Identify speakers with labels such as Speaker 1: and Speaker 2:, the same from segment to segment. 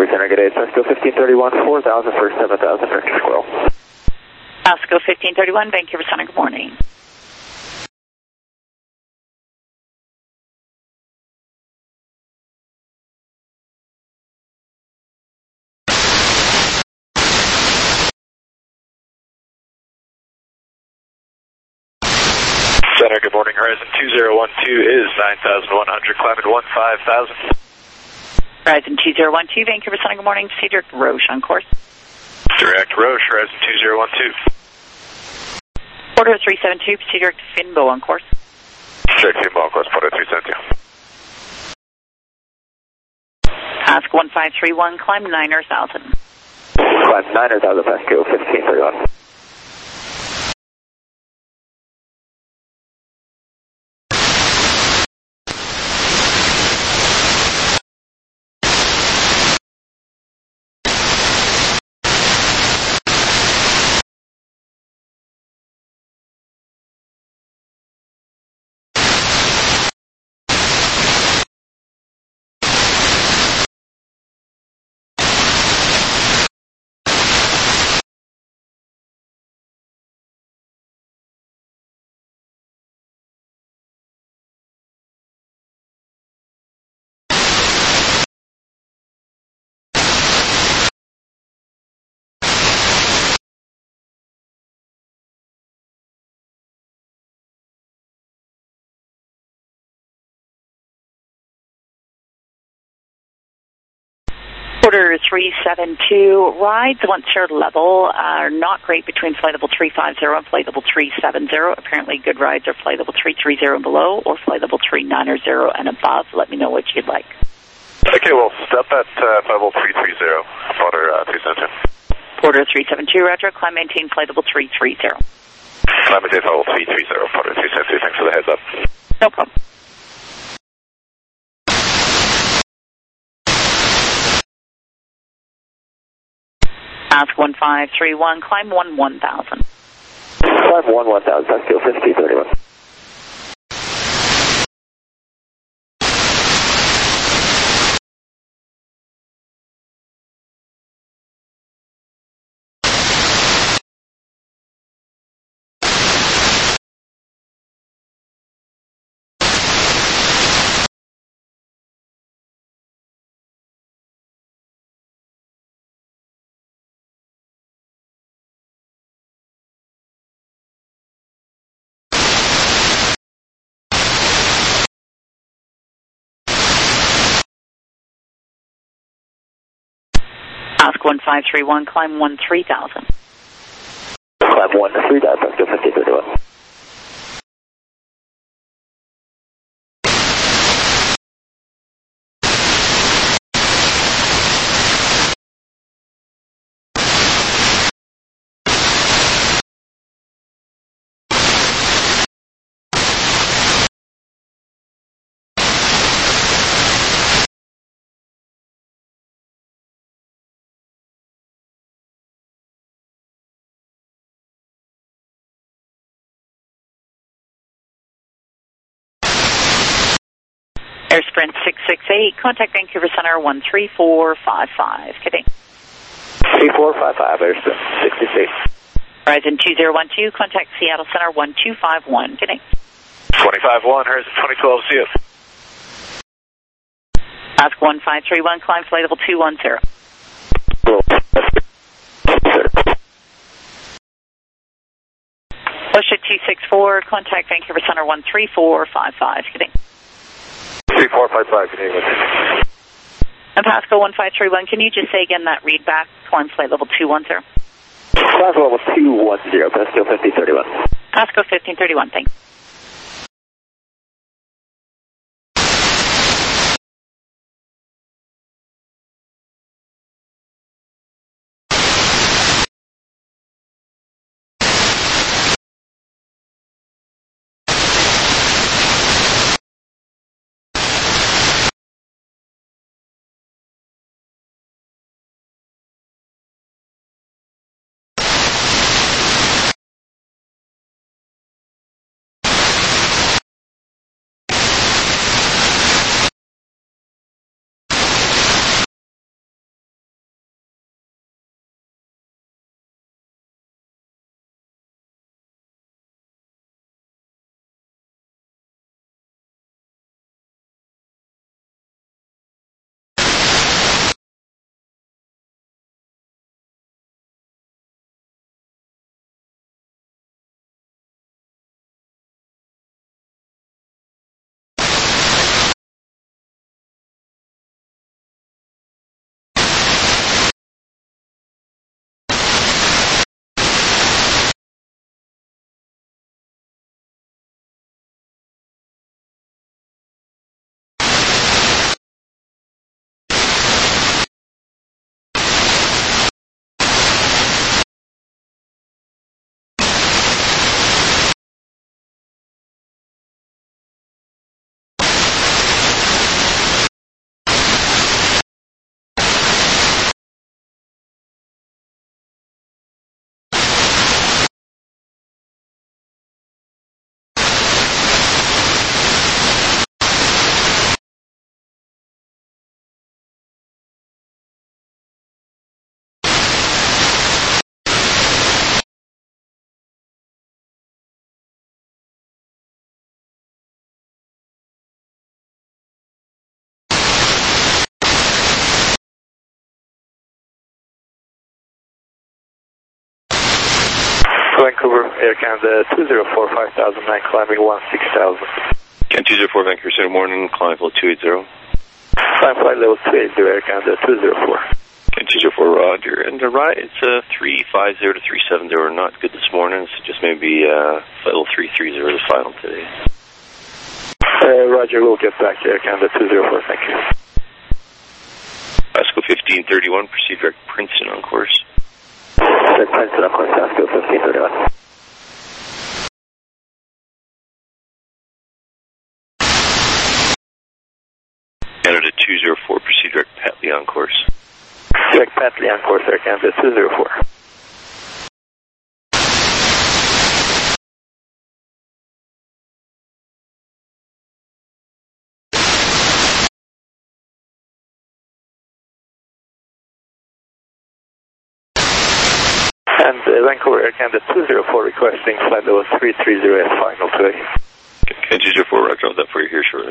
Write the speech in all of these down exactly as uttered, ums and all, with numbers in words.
Speaker 1: Center, good day. Pasco fifteen thirty-one, four thousand for seven thousand, Director Squirrel.
Speaker 2: Pasco fifteen thirty-one, Vancouver Center, good morning.
Speaker 3: Center, good morning. Horizon two zero one two is nine thousand one hundred, climbing one five thousand.
Speaker 2: Horizon two zero one two, Vancouver Center, good morning. Cedric Roche on course.
Speaker 3: Direct Roche, Horizon two zero one two.
Speaker 2: Porter three seven two, Cedric Finbo on course.
Speaker 3: Cedric Finbo on course, Porter three seven two.
Speaker 2: Ask one five three one, climb niner thousand.
Speaker 1: Climb niner thousand, Pasco fifteen thirty-one.
Speaker 2: Porter three seven two, rides once you're level are not great between flight level three five zero and flight level three seven zero. Apparently good rides are flight level three three zero and below or flight level three nine zero and above. Let me know what you'd like.
Speaker 3: Okay, well, step at uh, level three three zero, Porter uh, three seven two.
Speaker 2: Porter three seven two, Roger, climb maintain flight level three three zero.
Speaker 3: Climb maintain level three three zero, Porter three seven two, thanks for the heads up.
Speaker 2: No problem. Ask one five three one, climb one one thousand.
Speaker 1: Climb one one thousand, Pasco fifteen thirty-one.
Speaker 2: Ask one five three one, climb one three thousand.
Speaker 1: Climb one three thousand, Pasco fifteen thirty-one.
Speaker 2: Air Sprint six six eight, contact Vancouver Center one three four five five. Kidding.
Speaker 1: three four five five, Air Sprint six six eight.
Speaker 2: Horizon two zero one two, contact Seattle Center one two five one. Kidding.
Speaker 3: twenty-five one, Horizon twenty twelve, see you.
Speaker 2: Ask one five three one, climb flight level two one zero. Ocean two six four, contact Vancouver Center one three four five five. Kidding.
Speaker 3: three four five five, good evening.
Speaker 2: And Pasco one five three one, can you just say again that read back, climb flight level two one zero?
Speaker 1: Climb level two one zero, Pasco fifteen thirty-one.
Speaker 2: Pasco fifteen thirty-one, thanks.
Speaker 1: Vancouver, Air Canada two zero four, five thousand nine, climbing one six thousand.
Speaker 4: Can two zero four Vancouver Center morning, climb level two eighty.
Speaker 1: Climb flight level two eighty, Air Canada two zero four.
Speaker 4: Can two zero four Roger, and the ride, it's uh, three five zero to three seven zero, not good this morning, so just maybe uh, flight level three three zero the final today.
Speaker 1: Uh, Roger, we'll get back to Air Canada two zero four, thank you.
Speaker 4: ASCO fifteen thirty-one, proceed direct Princeton on course.
Speaker 1: Direct Princeton on course, ASCO fifteen thirty-one.
Speaker 4: Canada two zero four, proceed direct Petley on course.
Speaker 1: Direct Petley on course, Air Canada two zero four. And uh, Vancouver, Air Canada two zero four requesting flight level three three zero as final today.
Speaker 4: Can two zero four Roger, I'll have that for you here shortly.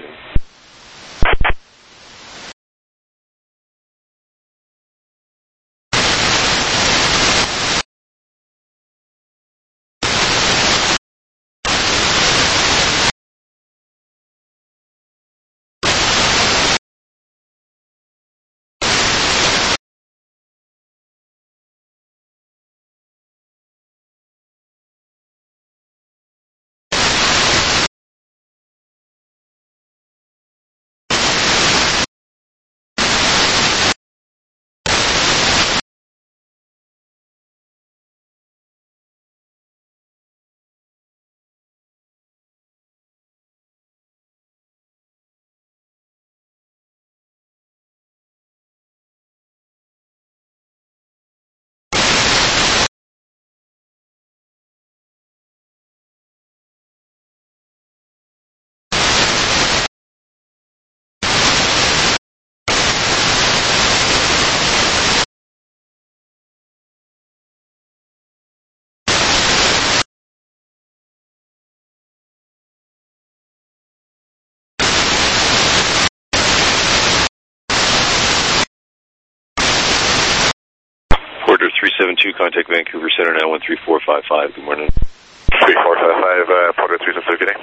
Speaker 4: Porter three seven two, contact Vancouver Center now one three four five five, good morning.
Speaker 3: three four five five, uh, Porter three seven two, good day.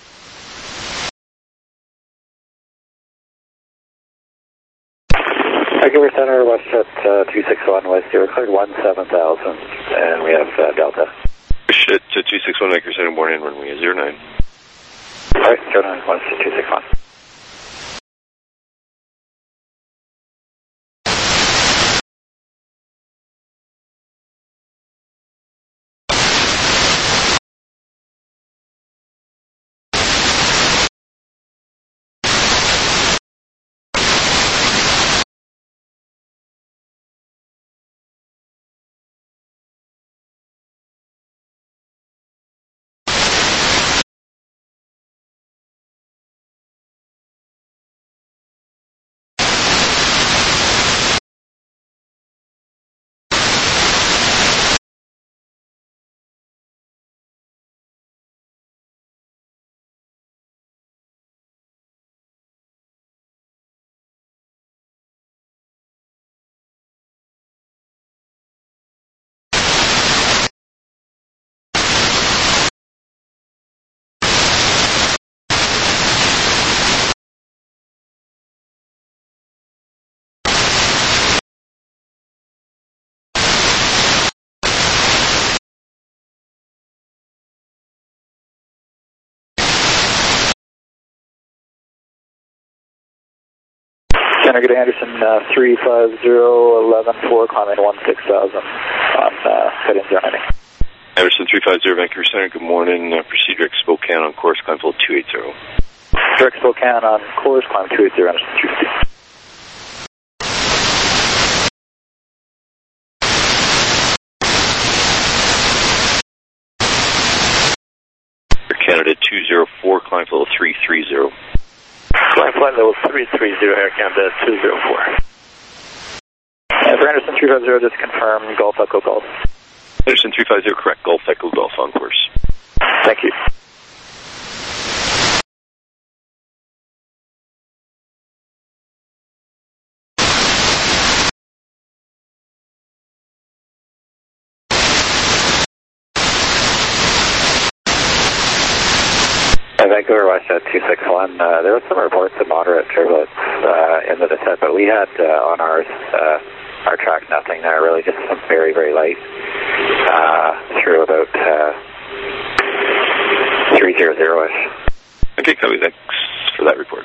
Speaker 1: Vancouver Center, Westjet uh, two six one, West zero, cleared one seven thousand, and we have uh, Delta.
Speaker 4: Shit, to two six one Vancouver Center morning, runway zero nine.
Speaker 1: Alright, zero nine, one two six one. Center, good Anderson, uh, three five zero, eleven four, climbing one six thousand on uh, heading zero ninety.
Speaker 4: Anderson three five zero, Vancouver Center, good morning. Uh, proceed direct Spokane on course, climb level two eighty.
Speaker 1: Direct Spokane on course, climb two eighty, Anderson two fifty.
Speaker 4: Canada two zero four, climb level three three zero.
Speaker 1: Climb flight level three three zero, Air Canada two zero four. And for Anderson three five zero, just confirm Golf Echo Golf.
Speaker 4: Anderson three five zero, correct, Golf Echo Golf on course.
Speaker 1: Thank you. Uh, Vancouver West at two six one, uh, there was some reports of moderate turbulence uh, in the descent, but we had uh, on ours, uh, our track nothing there, really just some very, very light uh, through about uh, three hundred-ish.
Speaker 4: Okay, copy. Thanks for that report.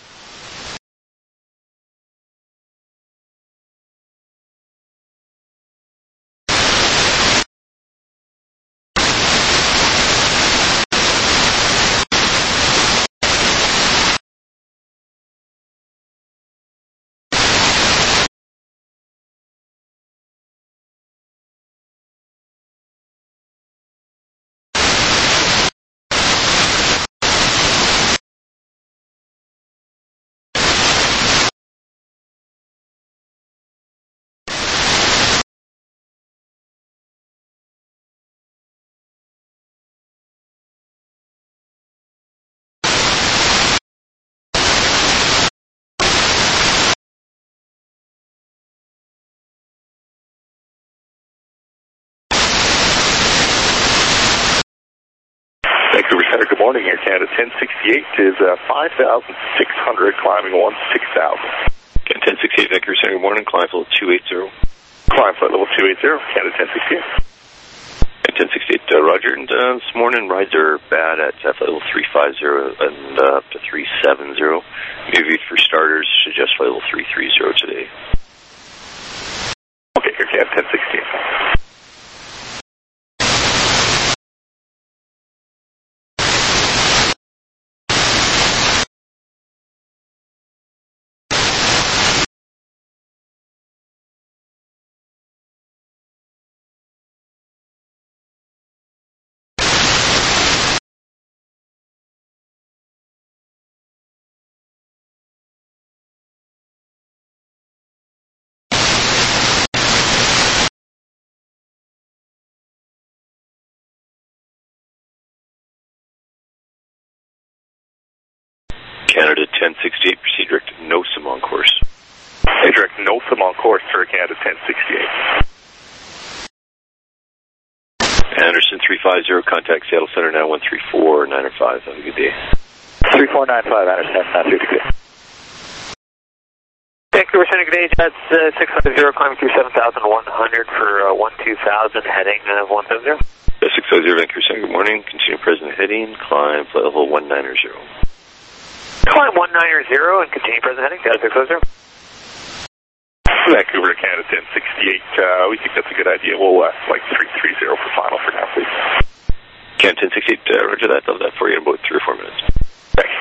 Speaker 3: Vancouver Center, good morning. Air Canada ten sixty-eight is uh, five thousand six hundred, climbing one six thousand.
Speaker 4: ten sixty-eight, Vancouver Center, good morning. Climb flight level two eighty.
Speaker 3: Climb flight level two eighty, Canada ten sixty-eight.
Speaker 4: ten sixty-eight, uh, Roger. And uh, this morning, rides are bad at uh, flight level three fifty and uh, up to three seventy. Maybe for starters, suggest flight level three thirty today.
Speaker 3: Okay, Air Canada ten sixty-eight.
Speaker 4: Canada ten sixty-eight, proceed direct NOSAM on course.
Speaker 3: Hey, direct NOSAM on course for Canada ten sixty-eight.
Speaker 4: Anderson three fifty, contact Seattle Center now one three four nine five. Have a good day.
Speaker 1: three four nine five, Anderson, nine two two.
Speaker 5: Vancouver Center, good day. That's uh, six hundred, climbing through seven thousand one hundred for uh, one two thousand, heading uh, one seventy.
Speaker 4: six hundred, Vancouver Center, good morning. Continue present heading, climb flight level one ninety.
Speaker 5: Climb one ninety and continue present heading, Delta six hundred.
Speaker 3: Vancouver, Canada ten sixty-eight, uh, we think that's a good idea. We'll uh, flight three thirty for final for now, please.
Speaker 4: Canada ten sixty-eight, uh, roger that. I'll have that for you in about three or four minutes.
Speaker 3: Thanks.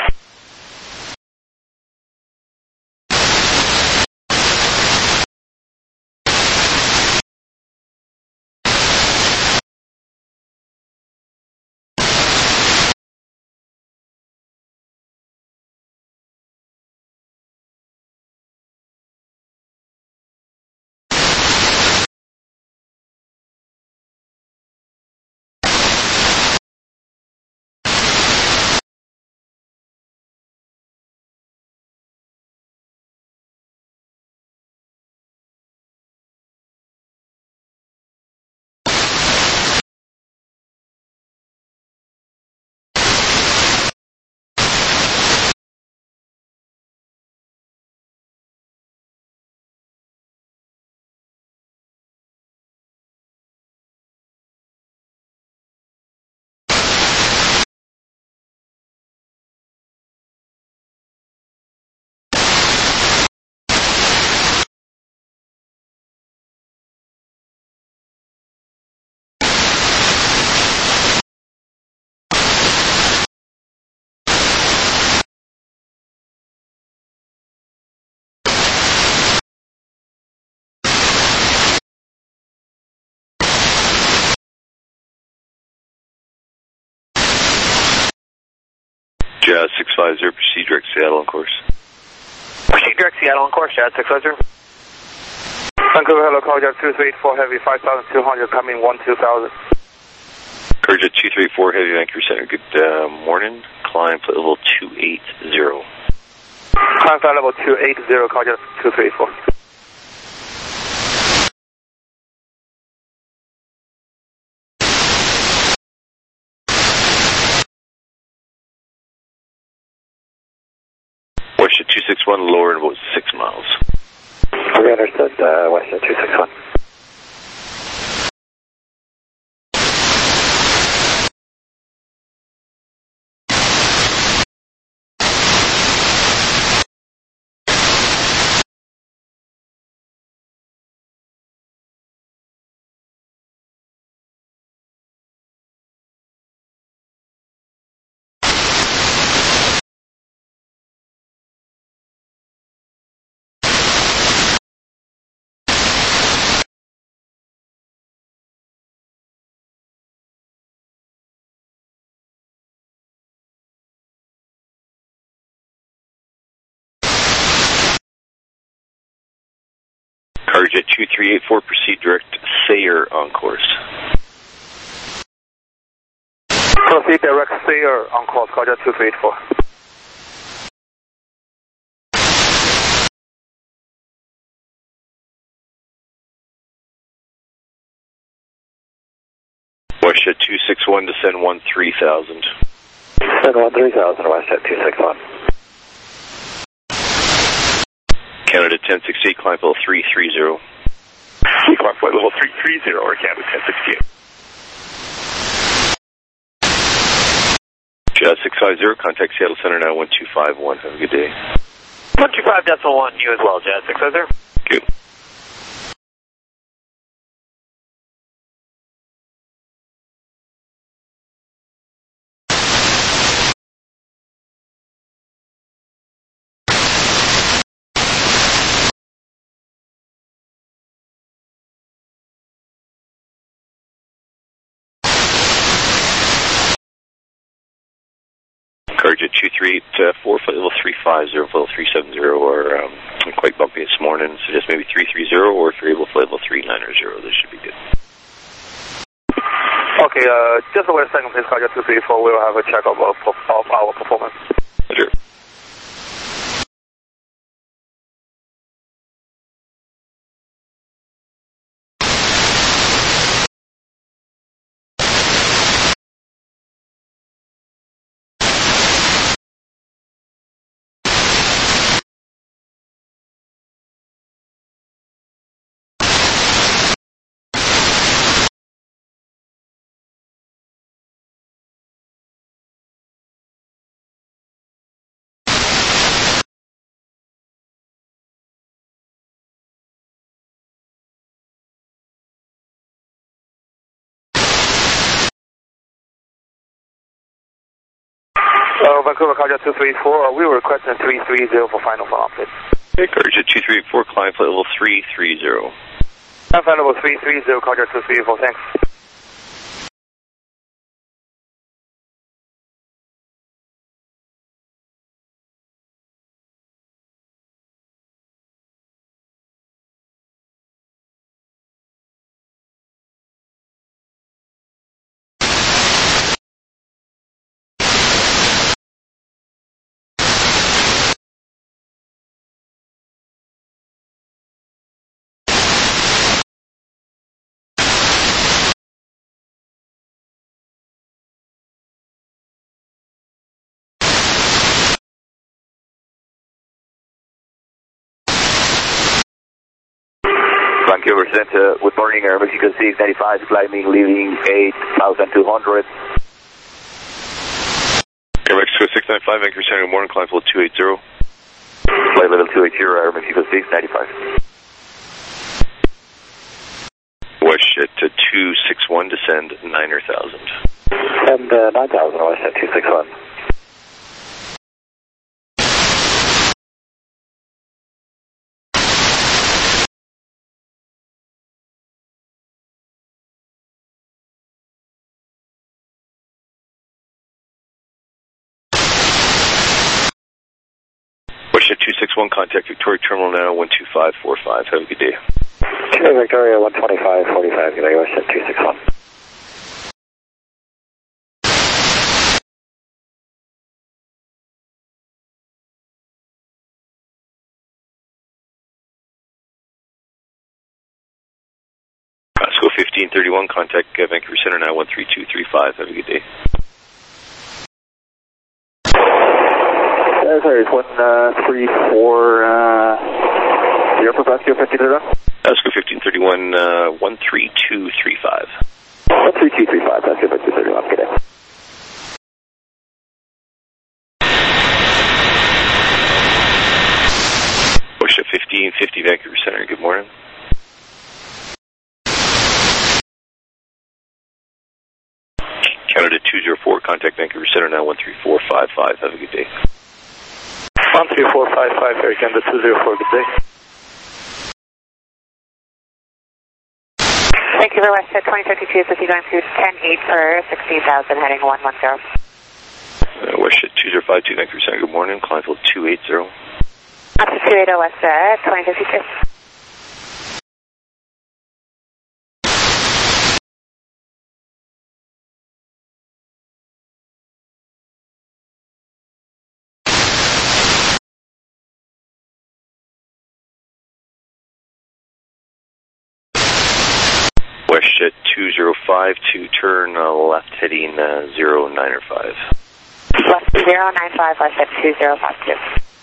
Speaker 4: Jazz six fifty, proceed direct Seattle on course.
Speaker 5: Proceed direct Seattle on course, Jazz six fifty.
Speaker 6: Vancouver, hello, call Jet two three eight four Heavy, five thousand two hundred, coming one two thousand.
Speaker 4: Courage at two three four Heavy, Vancouver Center, good uh, morning. Climb flight level two eighty.
Speaker 6: Climb flight level two eighty, call Jet two three eight four.
Speaker 4: six one, lower in about six miles.
Speaker 1: Okay, understood. Uh, WestJet two six one.
Speaker 4: Carjet two three eight four, proceed direct Sayre on course.
Speaker 6: Proceed direct Sayre on course, Carjet two three eight four.
Speaker 4: WestJet two six one, descend one three thousand.
Speaker 1: Descend one three thousand, WestJet two six one.
Speaker 4: Canada ten sixty-eight, climb level three three zero.
Speaker 3: Climb flight level three three zero, or Canada ten sixty-eight.
Speaker 4: Jazz six five zero, contact Seattle Center now one two five one. Have a good day.
Speaker 5: one two five decimal one, you as well, Jazz six five zero.
Speaker 4: Good. Carjet two three eight four, flight level three five zero, flight level three seven zero are um, quite bumpy this morning, so just maybe three three zero, or if you're able to flight level three nine zero, this should be good.
Speaker 6: Okay, uh, just wait a second, please, Carjet two three four. We'll have a check of, of, of our performance.
Speaker 4: Roger.
Speaker 6: Uh, Vancouver Carjet two three four, uh, we were requesting three three zero for final follow-up, please.
Speaker 4: Okay, Carjet two three eight four, climb flight level three three zero.
Speaker 6: Climb flight level three three zero, Carjet two three four, thanks.
Speaker 7: Vancouver Center with morning air, Mexico six ninety-five, climbing, leaving eight thousand two hundred.
Speaker 4: Air Mexico six ninety-five, Vancouver Center, good morning, climb level two eighty.
Speaker 7: Flight level two eighty, Air Mexico six ninety-five.
Speaker 4: WestJet to two six one, descend nine thousand.
Speaker 1: And uh, nine thousand, WestJet two six one.
Speaker 4: WestJet two six one, contact Victoria Terminal now one two five four five. Have a good day.
Speaker 1: Okay, Victoria one twenty-five forty-five, good day, WestJet two six one.
Speaker 4: School fifteen thirty-one, contact uh, Vancouver Center now one three two three five. Have a good day.
Speaker 7: sorry, it's one three four zero for Pasco fifteen thirty-one.
Speaker 4: Pasco fifteen thirty-one, uh, one three two three five.
Speaker 7: one three two three five, Pasco fifteen thirty-one, good day.
Speaker 4: Bush at fifteen fifty Vancouver Center, good morning. Canada two zero four, contact Vancouver Center now, one three four five five, have a good day.
Speaker 6: one three four five five, Air Canada two zero four, good day.
Speaker 8: Vancouver West at twenty fifty-two, so you're going through ten eight for sixteen thousand, heading one one zero.
Speaker 4: Uh, West at two zero five two Vancouver Center, good morning, Clientfield two eighty.
Speaker 8: Up to two eighty West at twenty fifty-two.
Speaker 4: West at two zero five two, turn uh, left heading uh, zero nine or five.
Speaker 8: Left zero nine five, left at two zero five two.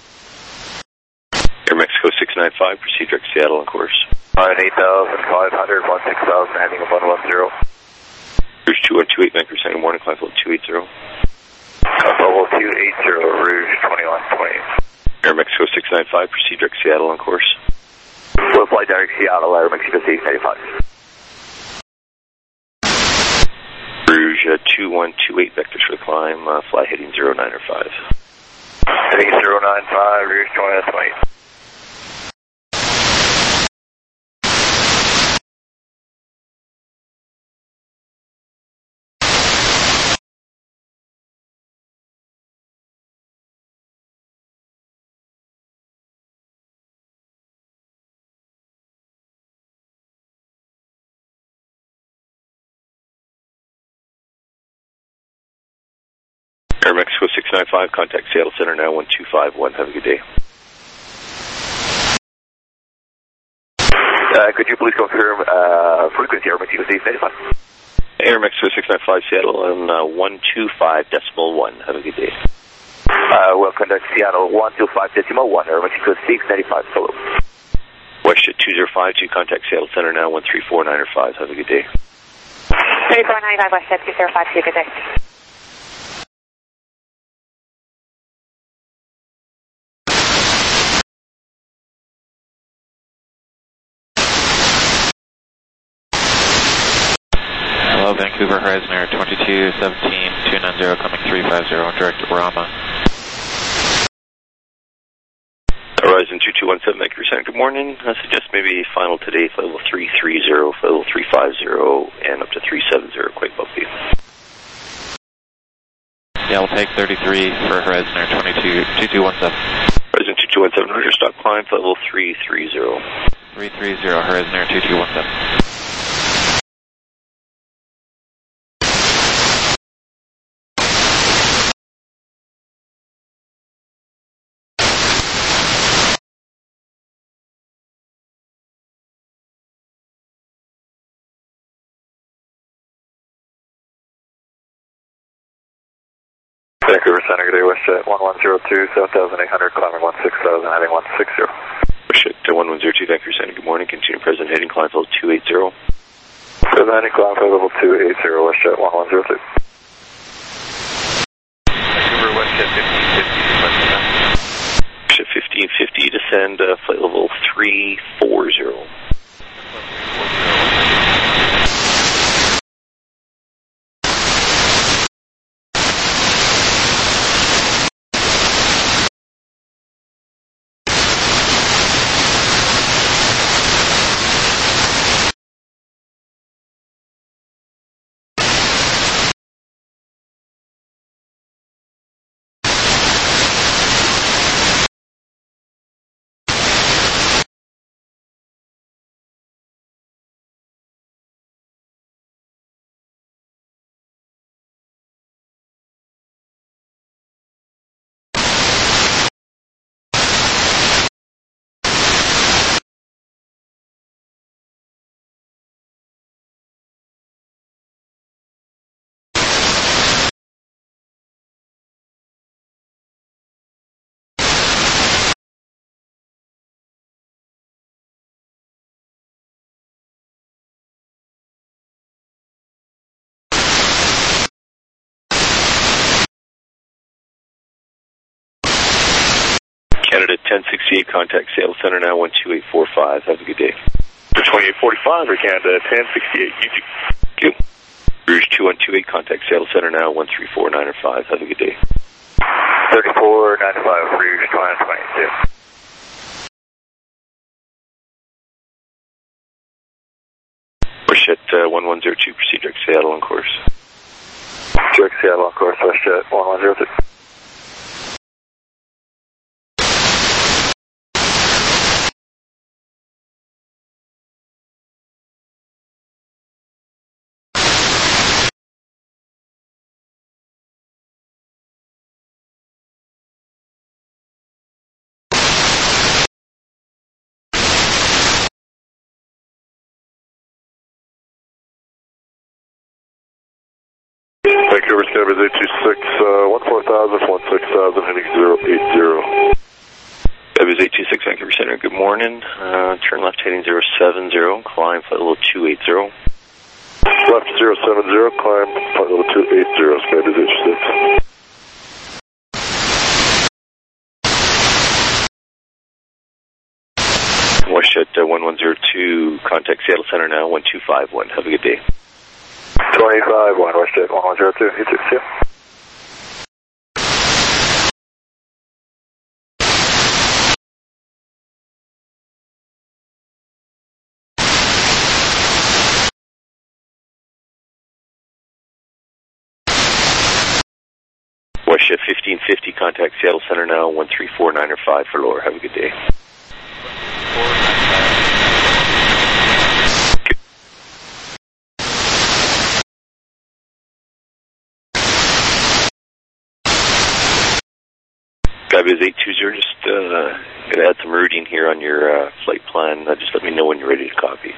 Speaker 4: Air Mexico six nine five, proceed direct Seattle on course.
Speaker 7: On eight thousand five hundred, one six thousand, heading one one zero.
Speaker 4: Rouge two one two eight, Vancouver Center, good morning, Clientfield two eighty.
Speaker 7: Bubble two eighty, Rouge twenty-one twenty.
Speaker 4: Air Mexico six nine five, proceed direct Seattle on course.
Speaker 7: We'll fly direct Seattle, Air Mexico six ninety-five.
Speaker 4: Rouge uh, two one two eight, vectors for the climb, uh, fly heading zero nine or five.
Speaker 7: Heading zero nine five, Rouge twenty-one twenty.
Speaker 4: Air Mexico six nine five, contact Seattle Center now, one two five one, have a good day.
Speaker 7: Uh, could you please confirm uh, frequency, Air Mexico six ninety-five?
Speaker 4: Air Mexico six nine five, Seattle on uh, one two five decimal one, have a good day.
Speaker 7: Uh, we'll conduct Seattle one two five decimal one, Air Mexico six ninety-five, follow.
Speaker 4: West at two zero five two, contact Seattle Center now, one three four nine or five, have a good day.
Speaker 8: three four nine five, West at two zero five two, good day.
Speaker 9: Hello, Vancouver Horizon Air twenty-two seventeen two nine zero, coming three five zero, direct to Rama.
Speaker 4: Horizon two two one seven, Vancouver Center, good morning. I suggest maybe final today, flight level three three zero, flight level three five zero, and up to three seven zero, quite bumpy.
Speaker 9: Yeah, we'll take thirty-three for Horizon Air twenty-two two two one seven.
Speaker 4: Horizon two two one seven, Roger, stop climb, flight level three three zero.
Speaker 9: three three zero, Horizon Air two two one seven.
Speaker 1: Vancouver Center, good day, WestJet one one zero two, seven thousand eight hundred, climbing one six thousand, heading one six zero.
Speaker 4: WestJet one one zero two, Vancouver Center, good morning, continue present heading, climb level two eighty.
Speaker 1: Presenting climb level two eighty, WestJet one one zero two.
Speaker 5: Vancouver WestJet fifteen fifty,
Speaker 4: WestJet fifteen fifty, descend uh, flight level three four zero. Canada ten sixty-eight, contact Seattle Center now, one two eight four five. Have a good day.
Speaker 3: twenty-eight forty-five, Air Canada ten sixty-eight, you too.
Speaker 4: Thank you. Rouge two one two eight, contact Seattle Center now, one three four nine five. Have a good day.
Speaker 5: thirty-four ninety-five, Rouge twenty twenty-two.
Speaker 4: WestJet uh, one one zero two, proceed direct Seattle on course.
Speaker 5: Direct Seattle on course, WestJet one one zero two.
Speaker 3: Vancouver Skybiz eight two six, uh, one four thousand, one six thousand, heading zero eight zero.
Speaker 4: Skybiz eight two six, Vancouver Center, good morning. Uh, turn left heading zero seven zero, climb flight level two eight zero.
Speaker 3: Left zero seven zero, climb flight level two eight zero, Skybiz eight two six.
Speaker 4: WestJet uh, one one zero two, contact Seattle Center now, one two five one. Have a good day.
Speaker 5: twenty-five one, WestJet one one zero two, you too, see you.
Speaker 4: WestJet fifteen fifty, contact Seattle Center now, one three four nine five for lower. Have a good day. Skybiz eight two zero, just uh, going to add some routing here on your uh, flight plan. Uh, just let me know when you're ready to copy.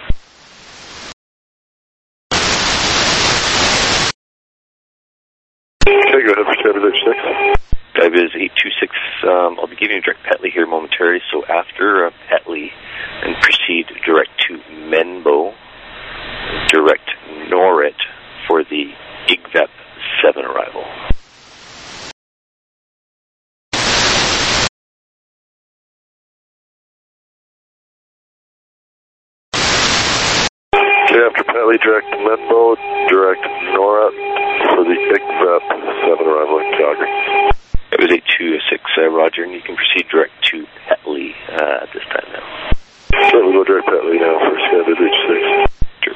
Speaker 3: Okay, go ahead for Skybiz eight two six.
Speaker 4: Skybiz eight two six, um, I'll be giving you direct Petley here momentarily, so after uh, Petley, and proceed direct to Menbo, direct Norrit for the I G V E P seven arrival.
Speaker 3: Okay, after Petley, direct Menbo, direct Norrit for the I G V E P seven arrival in Calgary.
Speaker 4: It was eight two six, uh, Roger, and you can proceed direct to Petley uh, at this time now.
Speaker 3: Okay, we'll go direct Petley now for Skybiz eight two six.
Speaker 4: Sure.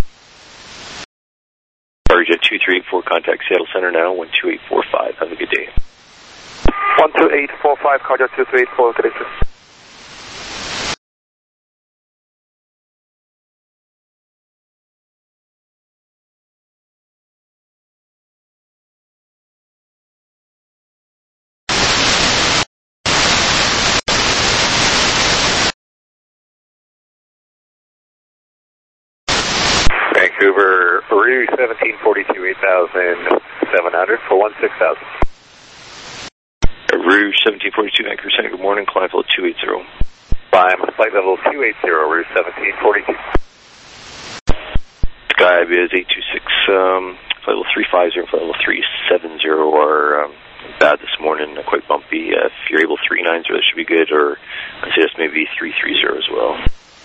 Speaker 4: Target two three eight four, contact Seattle Center now, one two eight four five. Have a good day.
Speaker 6: one two eight four five, Cardiac two three eight four, good day, sir.
Speaker 5: Vancouver, Rouge seventeen forty-two, eight thousand seven hundred for one six thousand.
Speaker 4: Rouge seventeen forty-two, Vancouver Center, good morning, climb level two eight zero.
Speaker 5: Climb flight level two eight zero, Rouge seventeen forty-two.
Speaker 4: Skybiz eight two six, um, flight level three five zero, flight level three seven zero are um, bad this morning, uh, quite bumpy. Uh, if you're able three nine zero, that should be good, or I suggest maybe three three zero as well.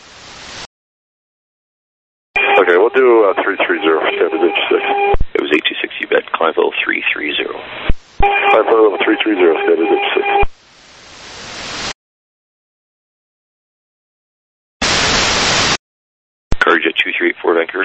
Speaker 3: Okay, we'll do uh, three three zero for Skybiz eight two six.
Speaker 4: It was eight two six, you bet, climb level three three zero.
Speaker 3: Climb flight level three three zero, Skybiz eight two six.
Speaker 4: Cardiac two three eight four, Vancouver.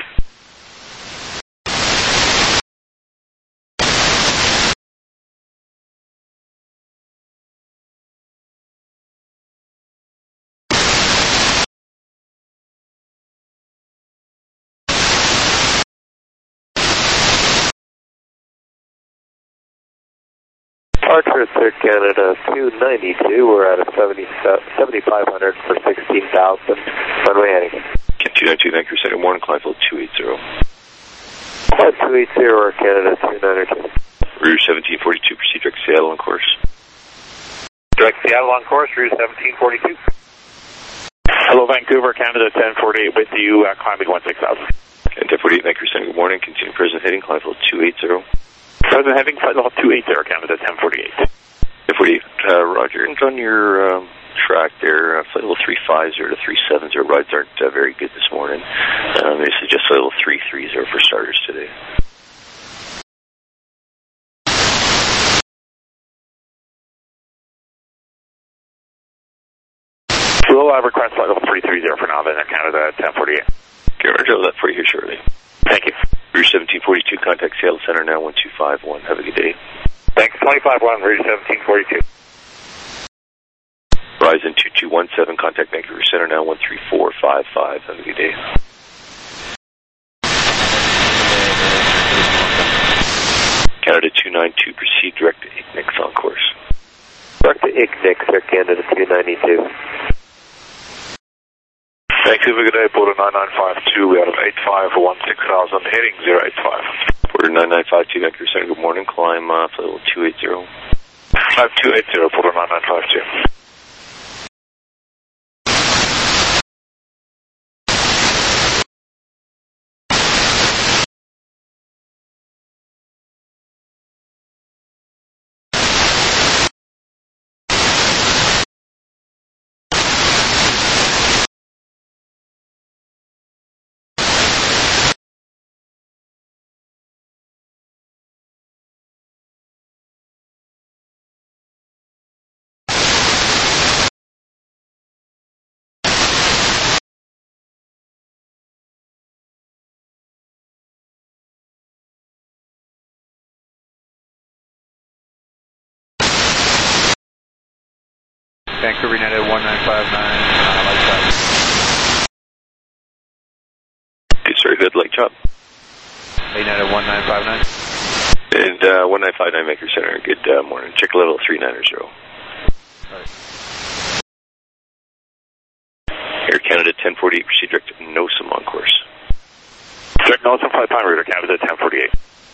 Speaker 5: Archer Air Canada two ninety-two, we're at a seventy-five hundred for sixteen thousand. Runway heading.
Speaker 4: two ninety-two, Vancouver Center, morning, climb level two eight zero.
Speaker 5: Climb two eight zero, Air Canada two ninety-two.
Speaker 4: Rouge seventeen forty-two, proceed direct Seattle on course.
Speaker 5: Direct Seattle on course, Rouge seventeen forty-two.
Speaker 6: Hello, Vancouver, Canada ten forty-eight with you, uh, climbing one six thousand.
Speaker 4: And ten forty-eight, Vancouver Center, good morning, continue present heading, climb level two eight zero.
Speaker 6: Present heading, flight level two eight zero, Canada ten forty-eight.
Speaker 4: ten forty-eight, uh, Roger, and on your um, track there. Uh, flight level three five zero to three seven zero rides aren't uh, very good this morning. Um, they suggest flight level three three zero for starters today.
Speaker 10: We'll uh, request flight level three three zero for now, then at Canada ten forty-eight.
Speaker 4: Okay, Roger, I'll have that for you here shortly.
Speaker 10: Thank you.
Speaker 4: Route seventeen forty-two, contact Seattle Center now one two five one. Have a good day.
Speaker 10: Thanks, twenty-five one, Route seventeen forty-two.
Speaker 4: Verizon two two one seven, contact Vancouver Center now one three four five five. Have a good day. Canada two nine two, proceed direct to Ignix on course.
Speaker 5: Direct to Ignix, Air Canada two ninety-two.
Speaker 3: Vancouver, good day, Border nine nine five two, we out of eight five one six thousand, heading zero eight five.
Speaker 4: Border nine nine five two, Vancouver Center, good morning, climb uh, flight level two eighty.
Speaker 3: Climb two eighty, Border nine nine five two.
Speaker 9: Vancouver United one nine five nine, uh, light chop.
Speaker 4: Good, sorry, good, light chop.
Speaker 9: United one nine five nine.
Speaker 4: And uh, one nine five nine, Vancouver Center, good uh, morning. Check level three ninety.
Speaker 9: Right.
Speaker 4: Air Canada ten forty-eight, proceed direct to NOSAM on course.
Speaker 10: Direct NOSAM, flight time, Route Canada ten forty-eight.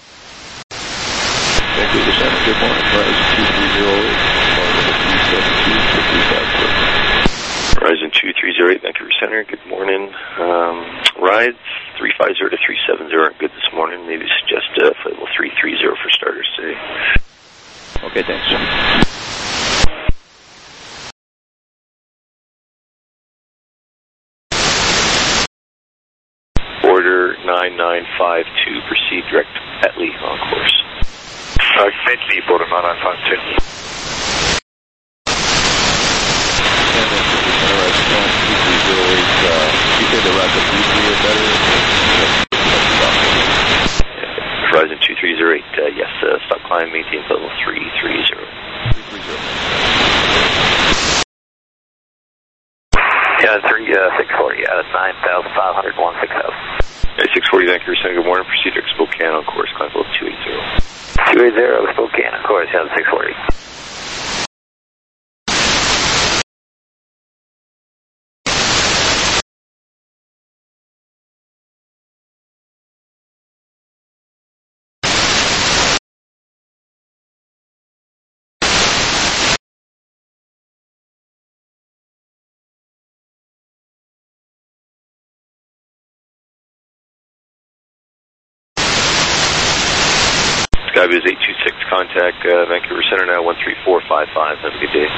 Speaker 9: Vancouver Center, good morning. Verizon two three zero eight, three seven two to three five four.
Speaker 4: Verizon two three zero eight, Vancouver Center, good morning. Um, rides three five zero to three seven zero aren't good this morning. Maybe suggest uh, flight level three three zero for starters today.
Speaker 9: Okay, thanks, sir.
Speaker 4: Order nine nine five two, proceed direct to Petley on course.
Speaker 3: Uh, Medley, Border nine nine five two.
Speaker 4: Verizon two three zero eight, uh, yes, uh, stop climb, maintain level three three zero.
Speaker 5: Yeah, three six forty, uh, nine thousand five hundred, one six zero.
Speaker 4: six forty, Vancouver Center, good morning, proceed direct Spokane on course, climb level two eighty.
Speaker 5: two eighty, Spokane, of course, yeah, six forty.
Speaker 4: Skyview eight two six, contact uh, Vancouver Center now one three four five five. Have a good day.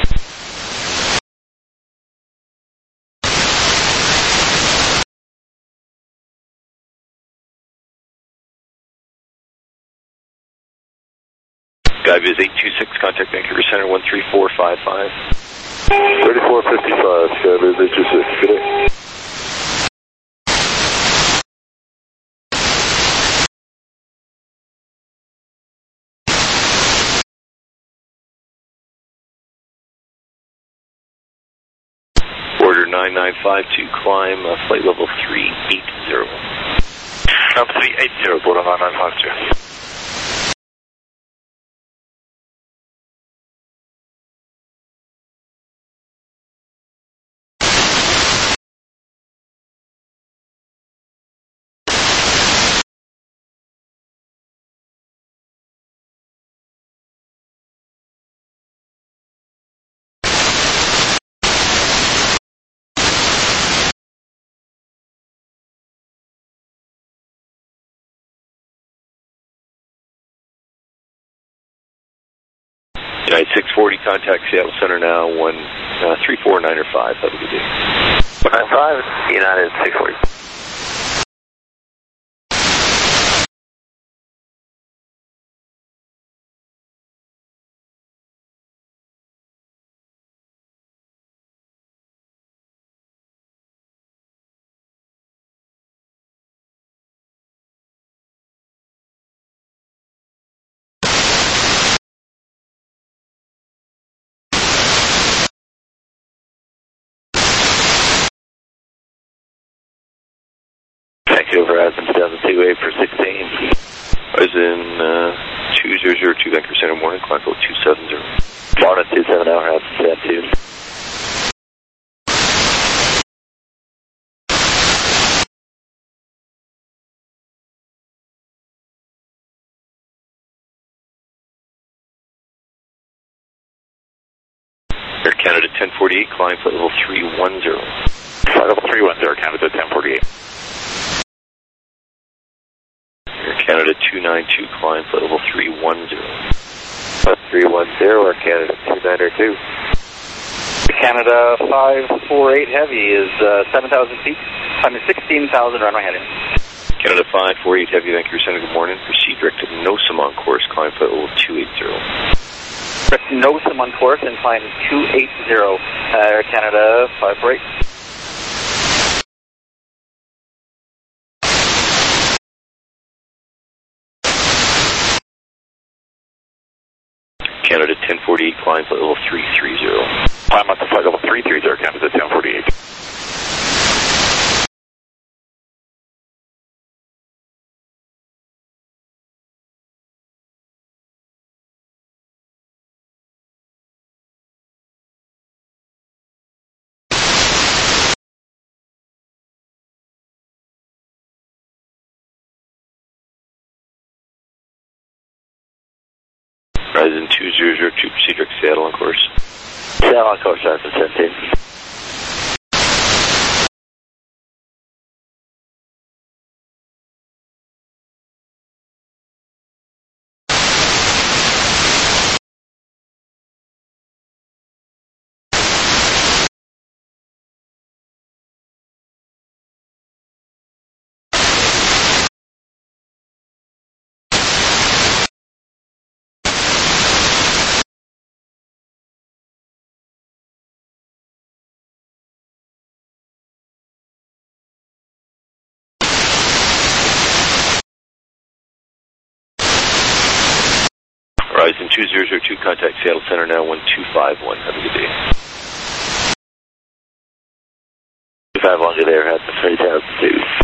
Speaker 4: Skyview eight two six, contact Vancouver Center one three four five five.
Speaker 3: thirty-four fifty-five, Skyview eight two six, good day.
Speaker 4: Order nine nine five two, climb uh, flight level three eighty.
Speaker 3: Climb three eighty, Border nine nine five two.
Speaker 4: United six forty, contact Seattle Center now, one three four nine or five. Have a good day.
Speaker 5: one nine five, United six forty.
Speaker 7: Vancouver, Horizon two thousand two, eight for sixteen.
Speaker 4: Horizon uh, two zero zero two, Vancouver Center, morning, climb field two seven zero.
Speaker 7: Morning, two seven zero, Horizon two thousand two.
Speaker 4: Air Canada ten forty-eight, climb flight level three one zero.
Speaker 10: Flight level three one zero, Canada ten forty-eight.
Speaker 4: Air Canada two nine two, climb flight level three one zero.
Speaker 5: three one zero, Air Canada two nine two.
Speaker 11: Canada five four eight Heavy is uh, seven thousand feet, I mean sixteen thousand runway heading.
Speaker 4: Canada five four eight Heavy, Vancouver Center, good morning. Proceed direct to NOSAM on course, climb flight level two eight zero.
Speaker 11: NOSAM on course and climb two eight zero, uh, Air Canada five four eight.
Speaker 4: Canada ten forty-eight, climb flight level three three zero.
Speaker 10: Climb up to flight level three three zero, Canada ten forty-eight.
Speaker 4: Horizon two zero zero two, proceed direct to Seattle on course.
Speaker 7: Seattle on course, Horizon seventeen.
Speaker 4: Horizon two zero zero two, contact Seattle Center now, one two five one. Have a good day.
Speaker 7: two five one, good day, Horizon three thousand two.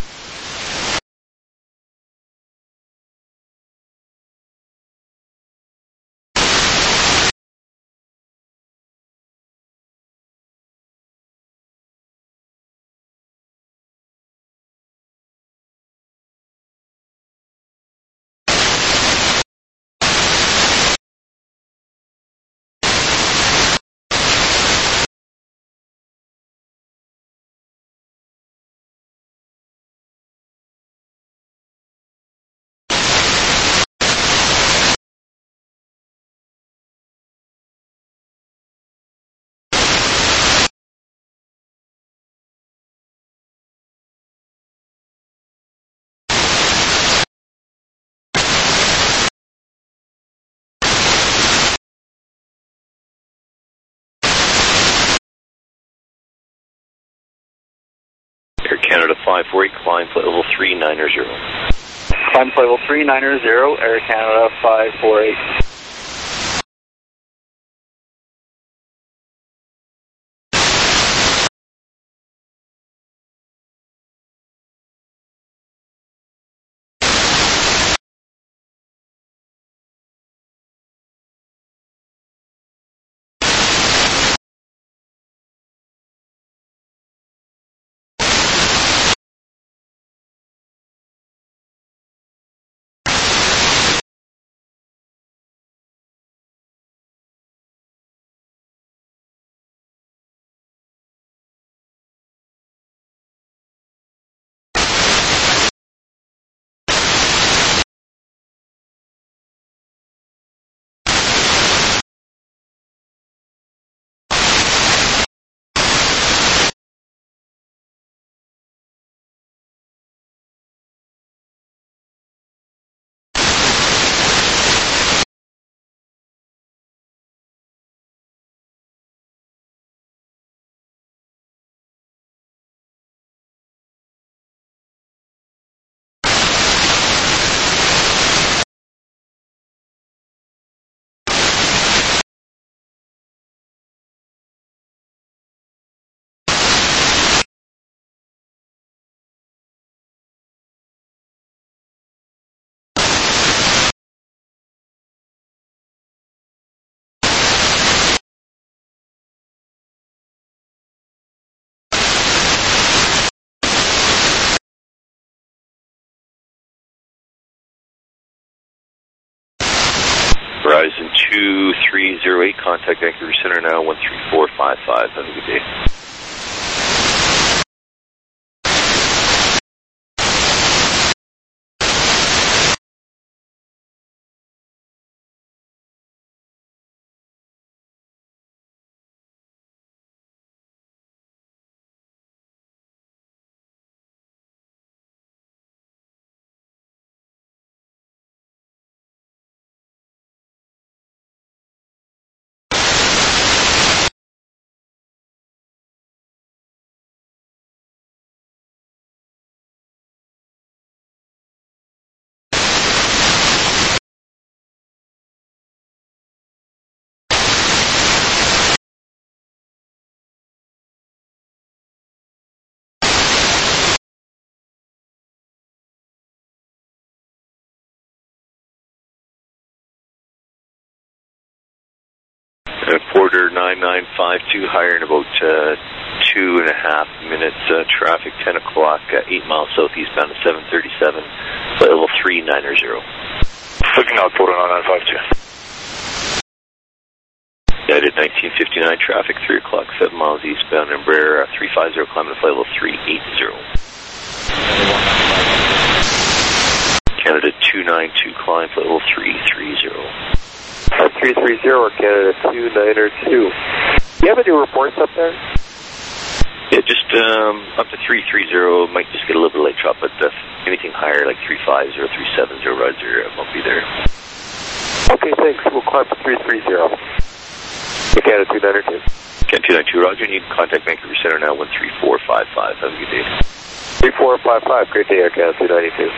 Speaker 4: Air Canada five four eight, climb flight level three nine zero.
Speaker 11: Climb flight level three nine zero, Air Canada five four eight.
Speaker 4: Horizon two three zero eight, contact Vancouver Center now, one three four five five. Have a good day. Uh, Porter nine nine five two, higher in about uh, two and a half minutes. Uh, traffic ten o'clock, uh, eight miles southeastbound to seven thirty-seven, flight level three niner zero.
Speaker 10: Looking out, Porter nine nine five two.
Speaker 4: United nineteen fifty-nine, traffic three o'clock, seven miles eastbound, Embraer uh, three five zero, climbing to flight level three eight zero. Canada two nine two, climb, flight level three three zero.
Speaker 5: three three zero, Canada two niner two. Do you have any reports up there?
Speaker 4: Yeah, just um, up to three three zero, might just get a little bit of late chop, but uh, anything higher like three five zero, three seven zero rides are, won't be there.
Speaker 5: Okay, thanks. We'll climb to three three zero. Canada two niner two.
Speaker 4: Canada two nine two, roger. You can contact Vancouver Center now, one three four five five. Have a good day.
Speaker 5: three four five five, great day, Air Canada two ninety-two.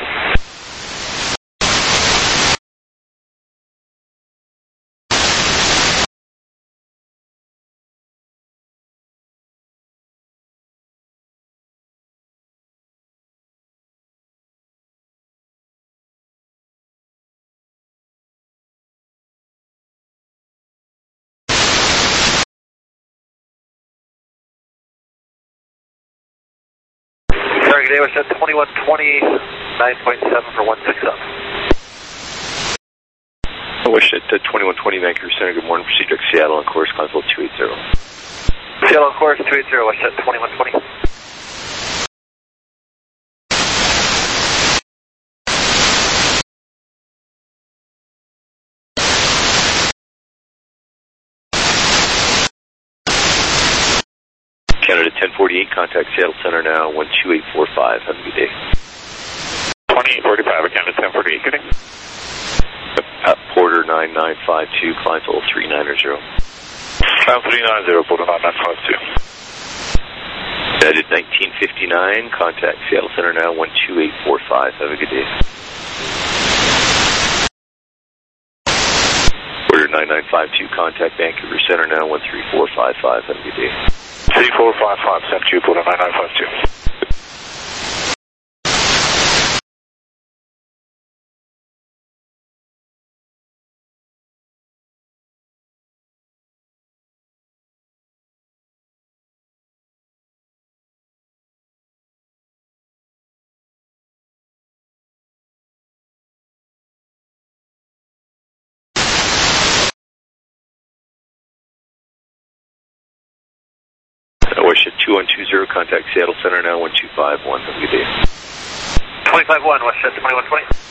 Speaker 11: Target day was set twenty-one twenty, nine point seven for one six up.
Speaker 4: I wish at uh, twenty-one twenty Vancouver Center, good morning, proceed direct Seattle on course, console two eight zero.
Speaker 11: Seattle on course, two eight zero, was set twenty-one twenty.
Speaker 4: Canada ten forty-eight, contact Seattle Center now, one two eight four five. Have a good day.
Speaker 10: twenty-eight forty-five, Canada ten forty-eight, good day.
Speaker 4: Uh, Porter nine nine five two, climb to three niner zero.
Speaker 10: Climb three nine zero, Porter nine nine five two.
Speaker 4: United nineteen fifty-nine, contact Seattle Center now, one two eight four five. Have a good day. Porter nine nine five two, contact Vancouver Center now, one three four five five. Have a good day.
Speaker 10: three four five five, sent you, Porter nine nine five two.
Speaker 4: Wish at two one two zero, contact Seattle Center now, one two five one. Have a good day.
Speaker 11: twenty-five one, was set twenty-one twenty.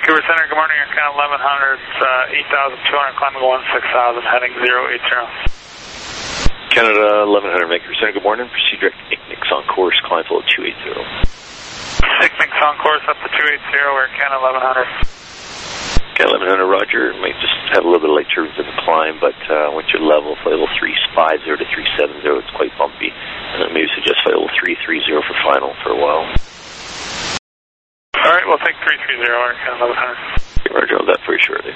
Speaker 6: Vancouver Center, good morning, Air Canada eleven hundred, uh, eight thousand two hundred, climbing one six thousand, heading zero eight zero.
Speaker 4: Canada eleven hundred, Vancouver Center, good morning. Proceed direct Ignix on course, climb flow two eight zero.
Speaker 6: Ignix on course up to two eight zero, Air Canada eleven hundred.
Speaker 4: Canada eleven hundred, Roger. Might just have a little bit of light turbulence in the climb, but uh, once you're level, flight level three five zero to three seven zero, it's quite bumpy. And then maybe suggest flight level three three zero for final for a while.
Speaker 6: All right, we'll take three three zero, Air Canada eleven hundred.
Speaker 4: Okay, Roger, I'll have that for you shortly.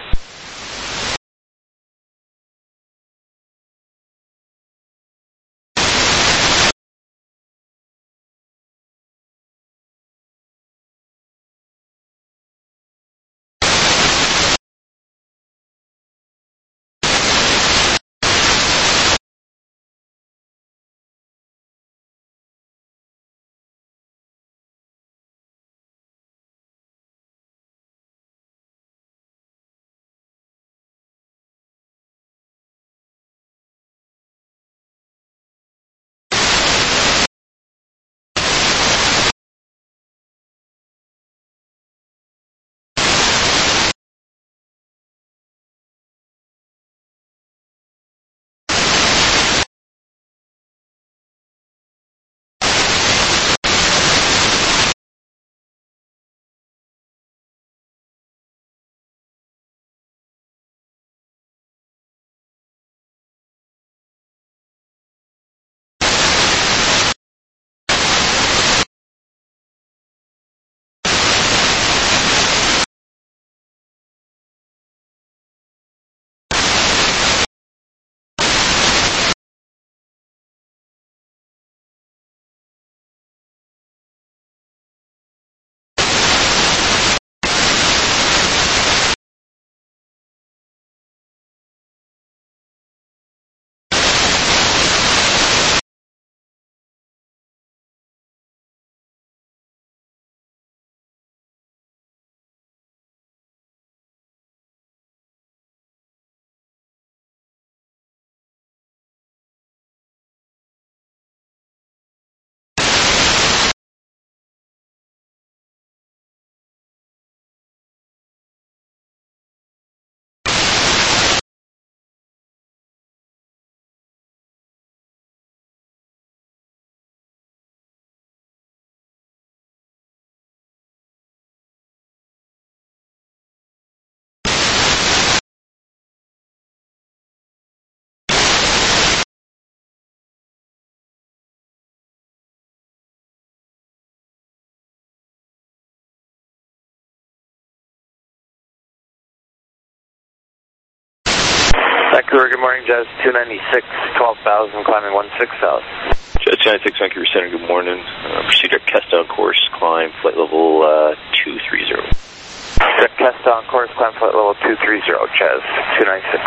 Speaker 5: Vancouver, good morning, Jazz two ninety-six, twelve thousand, climbing one six thousand.
Speaker 4: Jazz two ninety-six, Vancouver Center, good morning. Uh, proceed direct Kesta on course, climb flight level uh, two three zero.
Speaker 5: Direct Kesta on course, climb flight level two three zero, Jazz two ninety-six.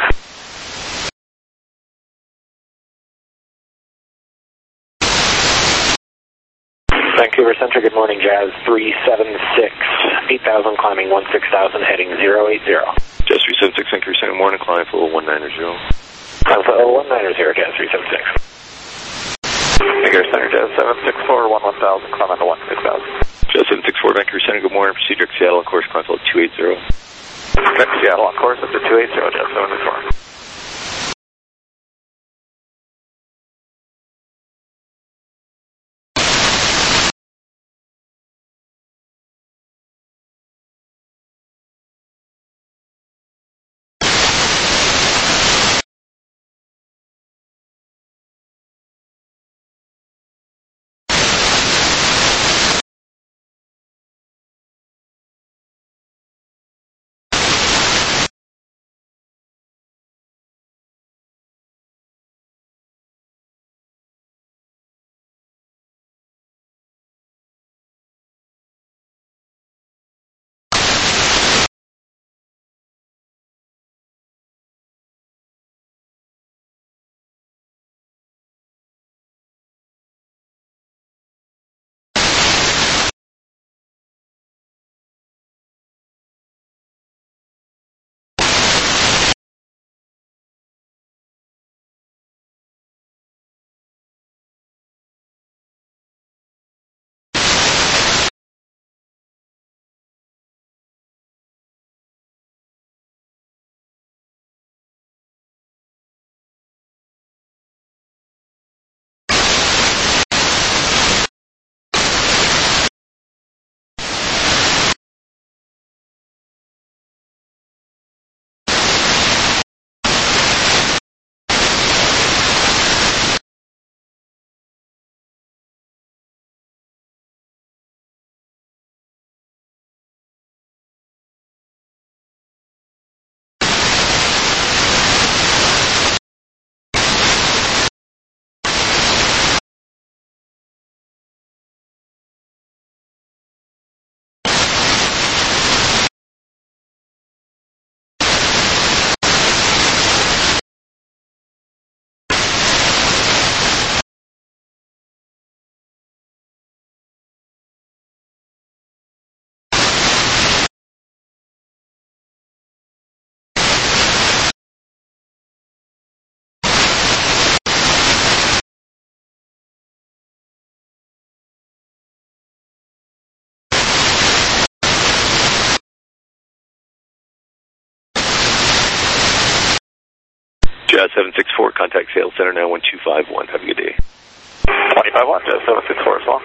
Speaker 12: Vancouver Center, good morning, Jazz three seven six, eight thousand, climbing one six thousand, heading zero eight zero.
Speaker 4: Jazz three seven six, Vancouver Center, good morning, climb flow one nine zero.
Speaker 12: Climb flow one nine zero, Jazz three seven six.
Speaker 5: Vancouver Center, Jazz seven six four, one one thousand, climb on to one six thousand.
Speaker 4: Jazz seven six four, Vancouver Center, good morning, proceed direct Seattle on course, climb flow two eight zero.
Speaker 5: Direct Seattle on course up to two eight zero, Jazz seven six four.
Speaker 4: Jazz seven six four, contact Sales Center now one two five one. Have a good day.
Speaker 6: twenty-five one, Jazz seven six four as well.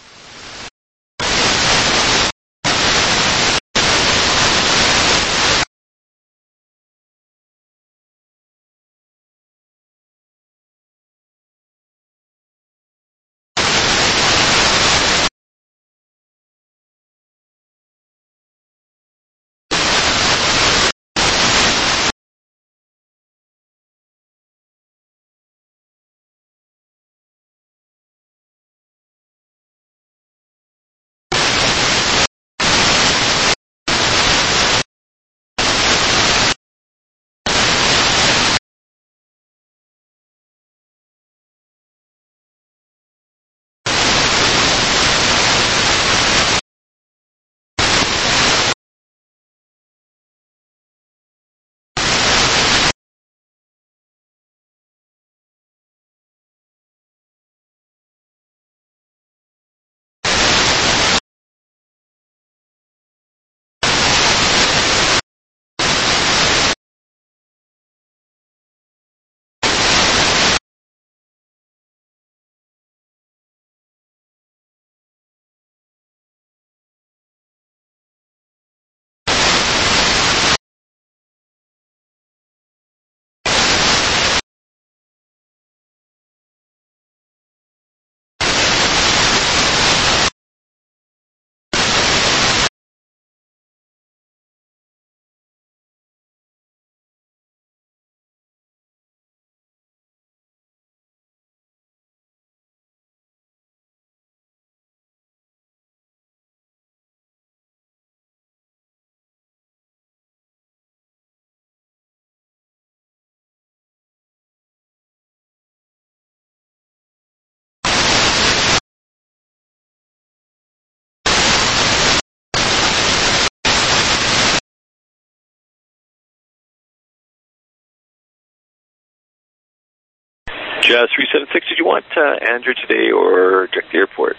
Speaker 4: Jazz three seven six, did you want uh, Andrew today or direct the airport?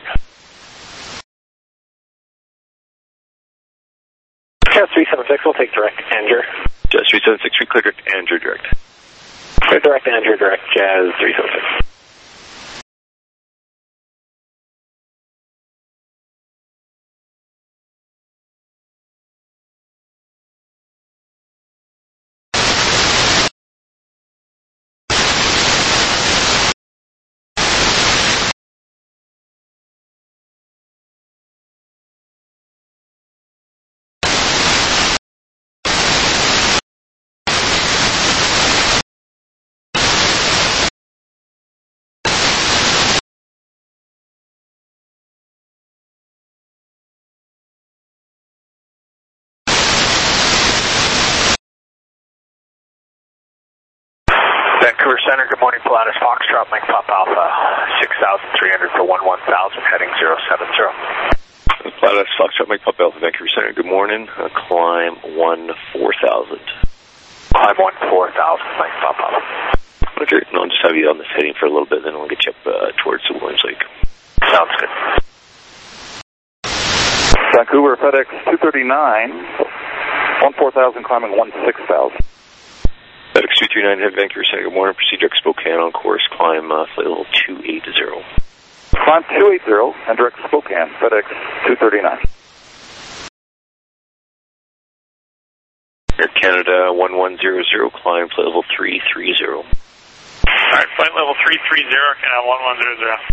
Speaker 12: Jazz three seven six, we'll take direct Andrew.
Speaker 4: Jazz three seven six, we clear direct Andrew direct.
Speaker 12: Clear direct Andrew direct, Jazz three seven six.
Speaker 6: Vancouver Center, good morning, Pilatus Foxtrot, Mike Pop Alpha, six thousand three hundred for one one thousand, heading zero seven zero.
Speaker 4: Pilatus Foxtrot, Mike Pop Alpha, Vancouver Center, good morning, uh, climb one four thousand.
Speaker 6: Climb one four thousand, Mike Pop Alpha.
Speaker 4: Okay, no, I'll just have you on this heading for a little bit, then we'll get you up uh, towards the Williams Lake.
Speaker 6: Sounds good.
Speaker 10: Vancouver FedEx two thirty-nine, one four thousand, climbing one six thousand.
Speaker 4: FedEx two thirty-nine, head Vancouver Center, good morning, proceed direct Spokane on course, climb uh, flight level two eighty.
Speaker 10: Climb two eighty and direct Spokane, FedEx two thirty-nine.
Speaker 4: Air Canada one one zero zero, climb flight level three three zero.
Speaker 6: Alright, flight level three three zero, Canada one one zero zero.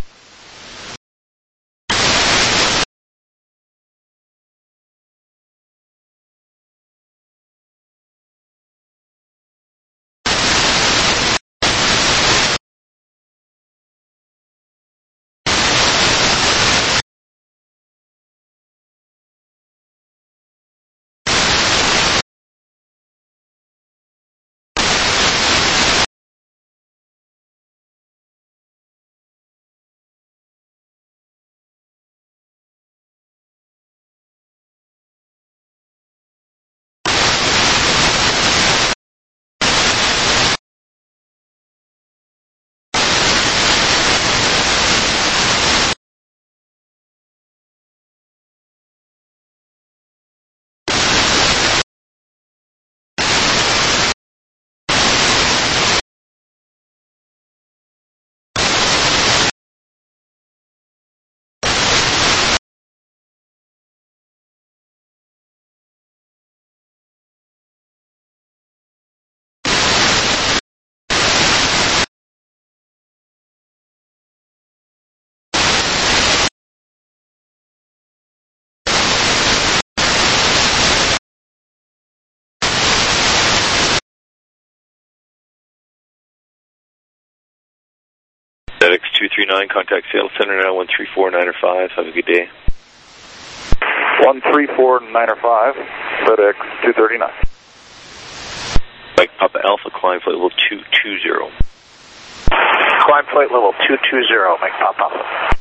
Speaker 4: FedEx two three nine, contact sales center now, one three four nine five. Have a good day.
Speaker 10: one three four nine five, FedEx two thirty-nine.
Speaker 4: Mike Papa Alpha, climb flight level two two zero.
Speaker 6: Climb flight level two two zero, Mike Papa Alpha.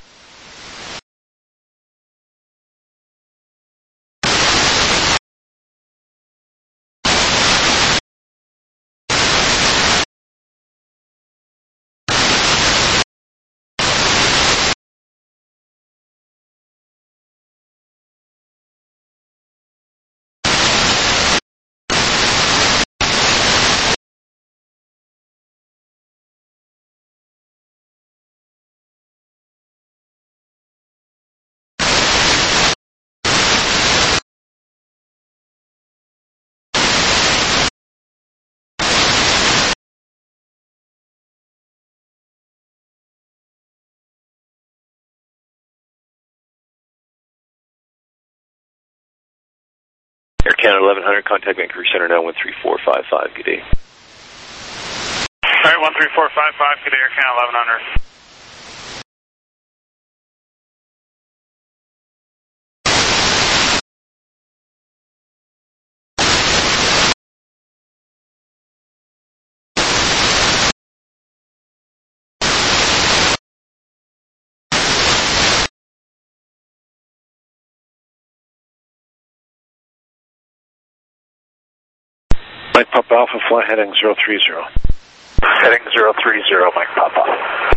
Speaker 4: Air Canada eleven hundred, contact Vancouver Center now, one three four five five. Good day.
Speaker 6: Alright, one three four five five, good day, Air Canada eleven hundred.
Speaker 13: Mike Papa Alpha, fly heading zero three zero.
Speaker 6: Heading zero three zero, Mike Papa.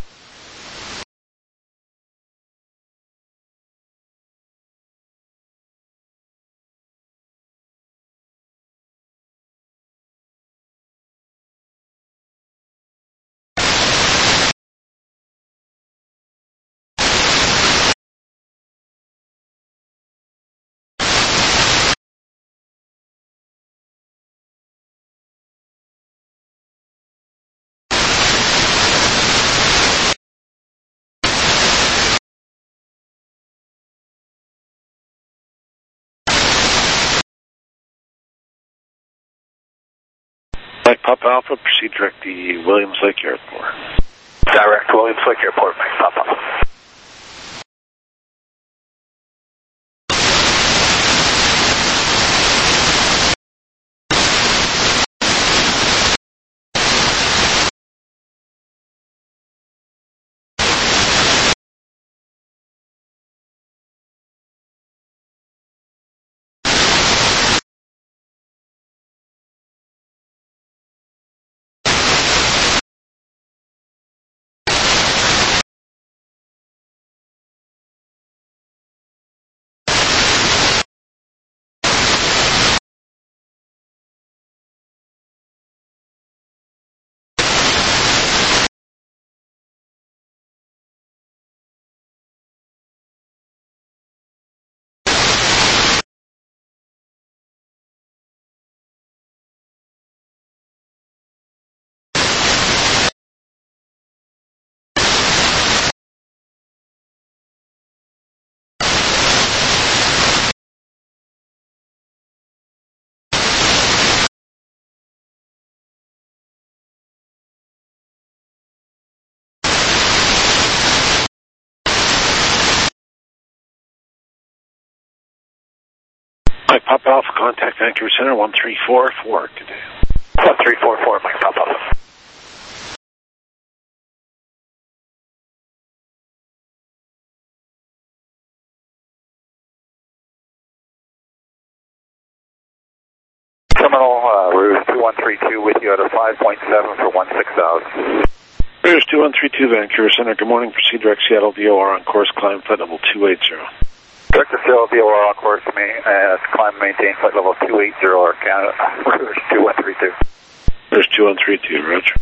Speaker 13: Mike Papa Alpha, proceed direct the Williams Lake Airport.
Speaker 6: Direct Williams Lake Airport, Mike Papa.
Speaker 13: Mike Papa Alpha, contact Vancouver Center, one three four four. Good day.
Speaker 6: one three four four, Mike Papa Alpha.
Speaker 10: Terminal, uh, Ruse two one three two with you at a five point seven for one six thousand.
Speaker 13: Ruse two one three two, Vancouver Center, good morning. Proceed direct Seattle V O R on course, climb flight level two eight zero.
Speaker 10: Direct to Seattle V O R on course to me, uh, climb and maintain flight level two eight zero, Air Canada, Ruse two one three two.
Speaker 13: Ruse two one three two, roger.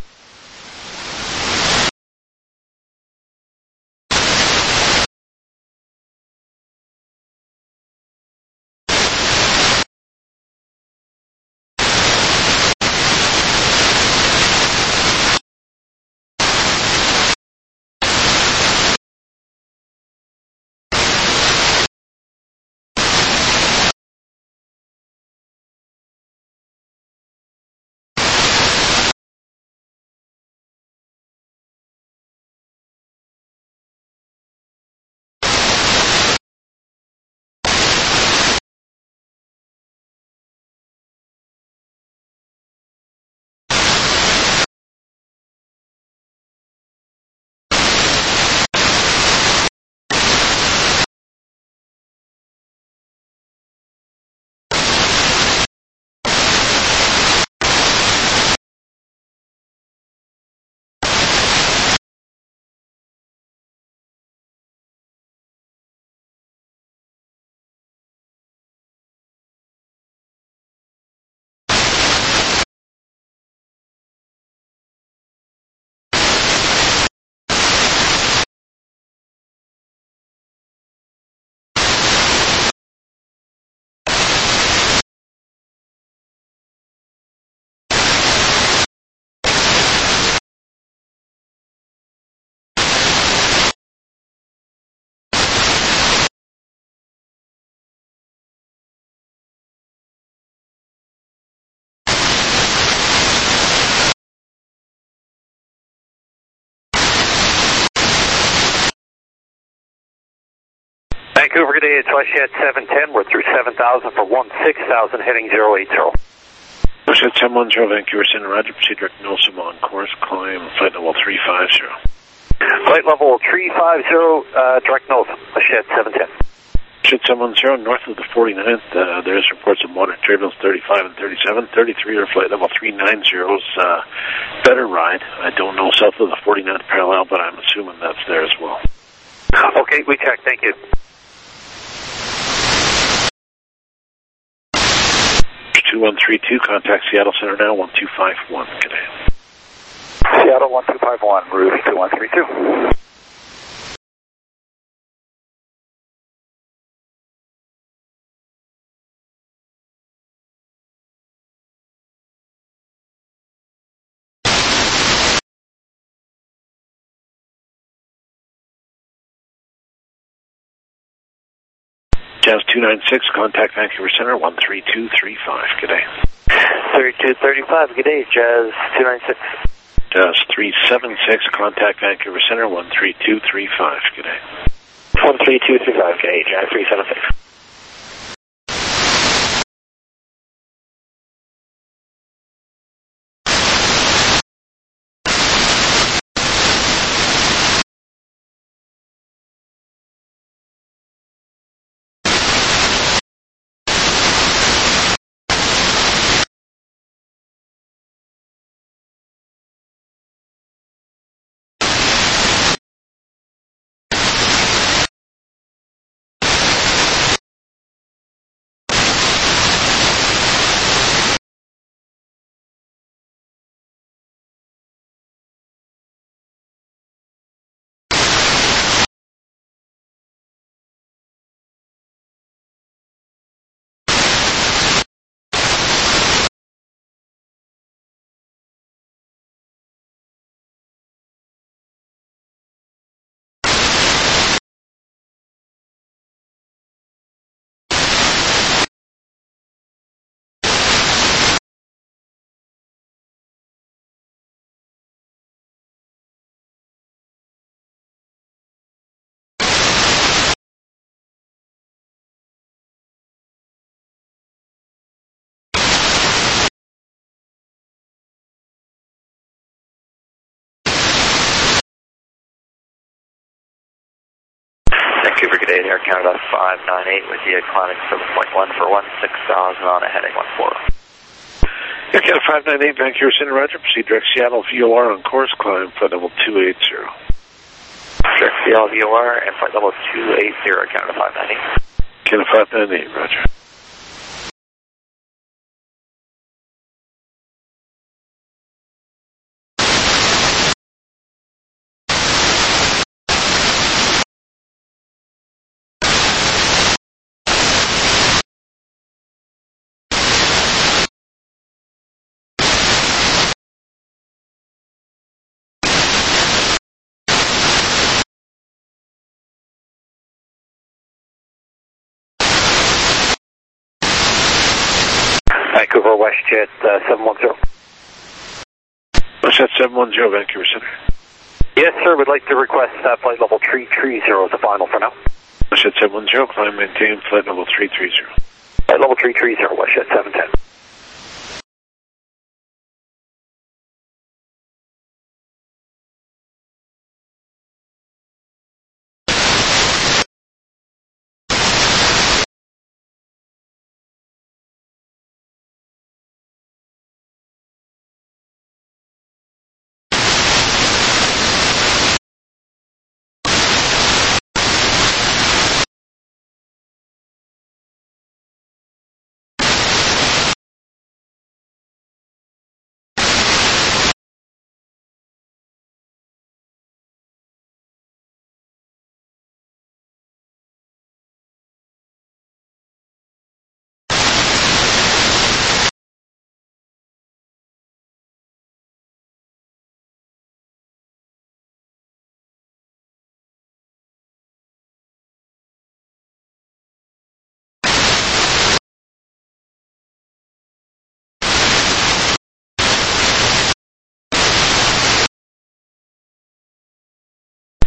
Speaker 5: Vancouver, good day. It's WestJet seven ten. We're through seven thousand for one six thousand, heading zero eight zero.
Speaker 13: WestJet seven one zero, Vancouver Center, Roger. Proceed direct Nilsum on course, climb flight level three five zero.
Speaker 5: Flight level three five zero, uh, direct Nilsum, WestJet seven ten.
Speaker 13: WestJet seven one zero, north of the forty-ninth, uh, there's reports of moderate turbulence thirty-five and thirty-seven. thirty-three are flight level three ninety, uh, better ride. I don't know south of the forty-ninth parallel, but I'm assuming that's there as well.
Speaker 5: Okay, we check. Thank you.
Speaker 13: two one three two, contact Seattle Center now, one two five one. Good day.
Speaker 10: Seattle one two five one, Ruby two one three two.
Speaker 13: Jazz two nine six, contact Vancouver Center, one three two three five. Good day.
Speaker 5: thirty-two thirty-five, good day, Jazz two nine six.
Speaker 13: Jazz three seven six, contact Vancouver Center, one three two three five. Good day.
Speaker 12: one three two three five, good day, Jazz three seven six.
Speaker 5: Vancouver, good day, Air Canada five nine eight with you, climbing seven point one for one six thousand on a heading one four.
Speaker 13: Air Canada five nine eight, Vancouver Center, Roger. Proceed direct Seattle V O R on course, climb flight level two eight zero.
Speaker 5: Direct Seattle V O R and flight level two eight zero, Canada five nine eight.
Speaker 13: Canada five nine eight, Roger.
Speaker 5: Vancouver, WestJet uh, seven one zero.
Speaker 13: WestJet seven one zero, Vancouver Center.
Speaker 5: Yes, sir, we'd like to request uh, flight level three three zero as the final for now.
Speaker 13: WestJet seven one zero, climb maintain flight level three three zero.
Speaker 5: Flight level three three zero, WestJet seven ten.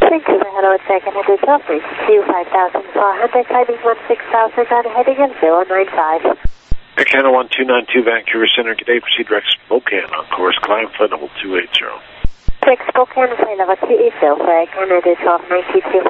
Speaker 8: Vancouver, hello, it's second headed off, two five thousand four hundred, climbing one six thousand and heading in zero nine five.
Speaker 13: Air Canada one two nine two, Vancouver Center, good day, proceed direct Spokane on course, climb flight level two eighty.
Speaker 8: Direct Spokane, flight level two eighty for Air Canada twelve ninety-two.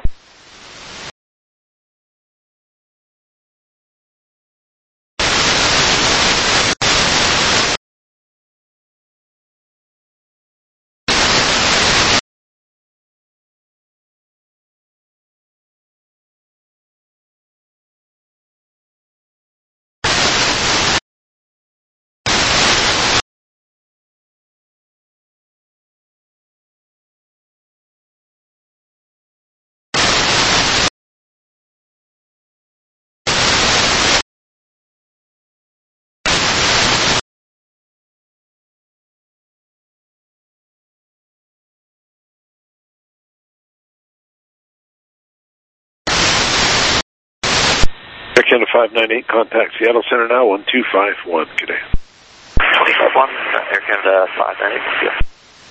Speaker 13: Air Canada five nine eight, contact Seattle Center now, one two five one, good day.
Speaker 5: twenty-five one, Air Canada five nine eight, yeah.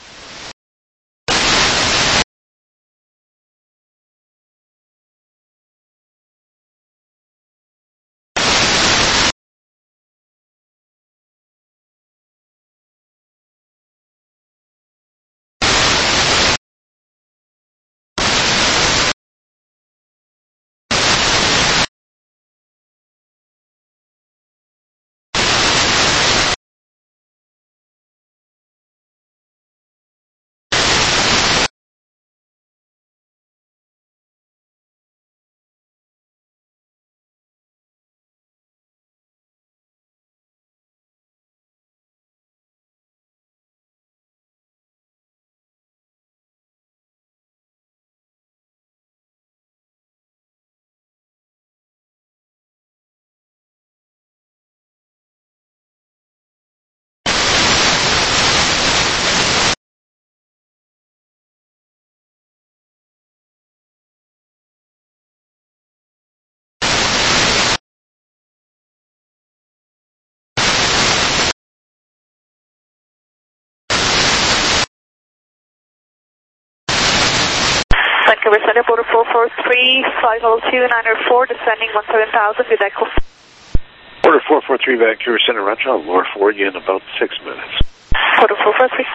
Speaker 8: Vancouver Center, border four four three, five oh two, nine oh four, descending one seven thousand, with echo.
Speaker 13: Border four four three, Vancouver Center, roger, I'll lower for you in about six minutes.
Speaker 8: Border four four three.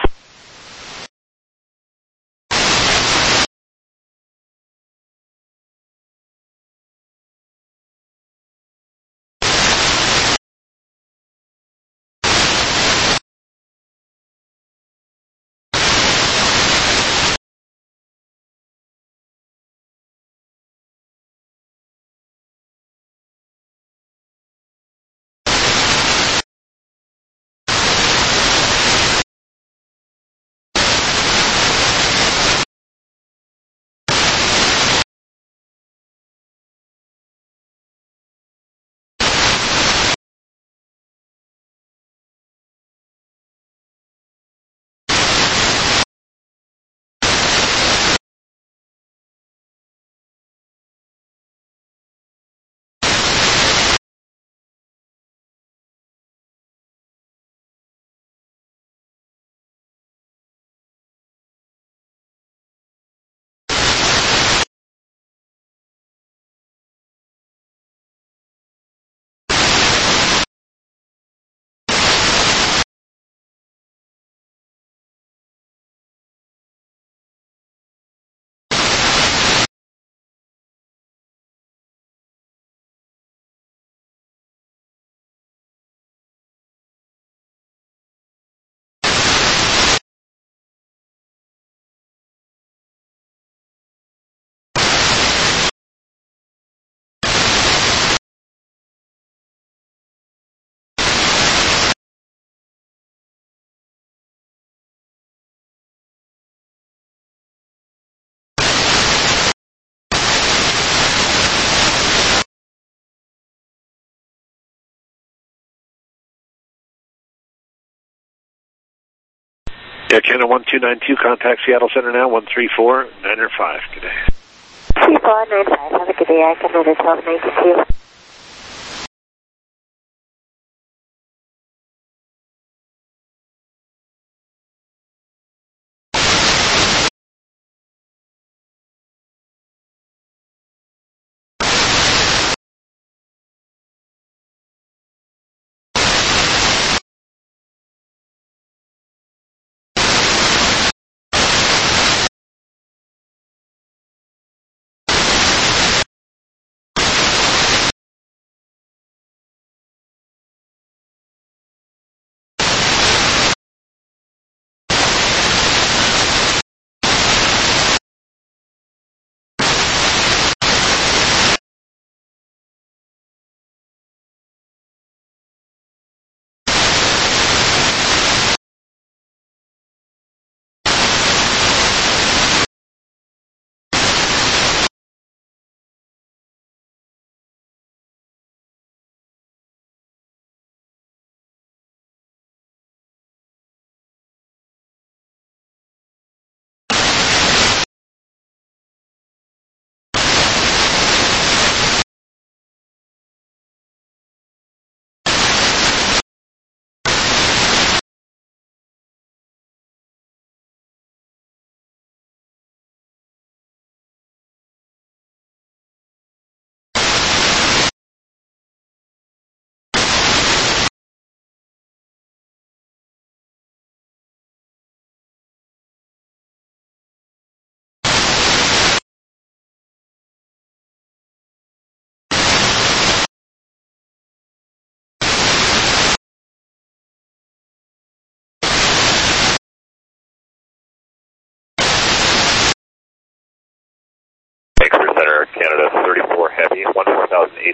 Speaker 13: Air Canada one two nine two, contact Seattle Center now, one three four nine five, good day.
Speaker 8: three four nine five, have a good day, Air Canada twelve ninety-two.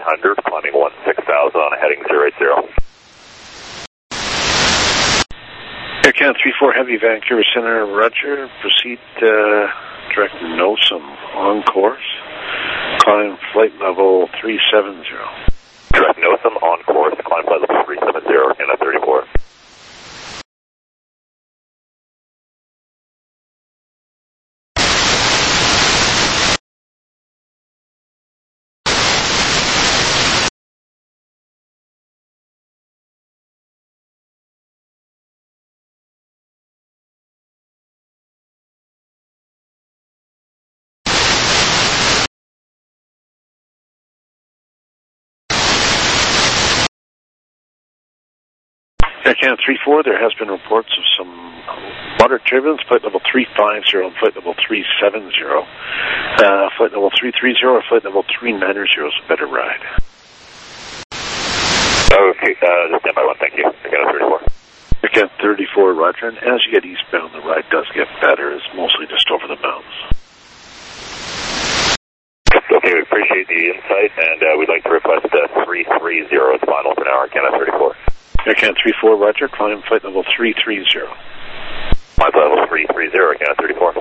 Speaker 3: hundred, climbing one six thousand on a heading zero eight zero.
Speaker 13: Air Canada three four Heavy, Vancouver Center, Roger. Proceed uh, direct NOSAM on course. Climb flight level three seven zero.
Speaker 3: Direct NOSAM on course, climb flight level three seven zero, Canada thirty-four.
Speaker 13: Air Canada three four, there has been reports of some moderate turbulence, flight level three five zero and flight level three seven zero. Uh, flight level three three zero or flight level three nine zero is a better ride.
Speaker 3: Okay, uh, stand by one, thank you. Air Canada thirty-four.
Speaker 13: Air Canada thirty-four, Roger. And as you get eastbound, the ride does get better. It's mostly just over the mountains.
Speaker 3: Okay, we appreciate the insight, and uh, we'd like to request uh, three three zero as final for now, Air Canada thirty-four.
Speaker 13: Air Canada three four, Roger. Climb flight level three three zero.
Speaker 3: Climb flight level three three zero, Air Canada thirty-four.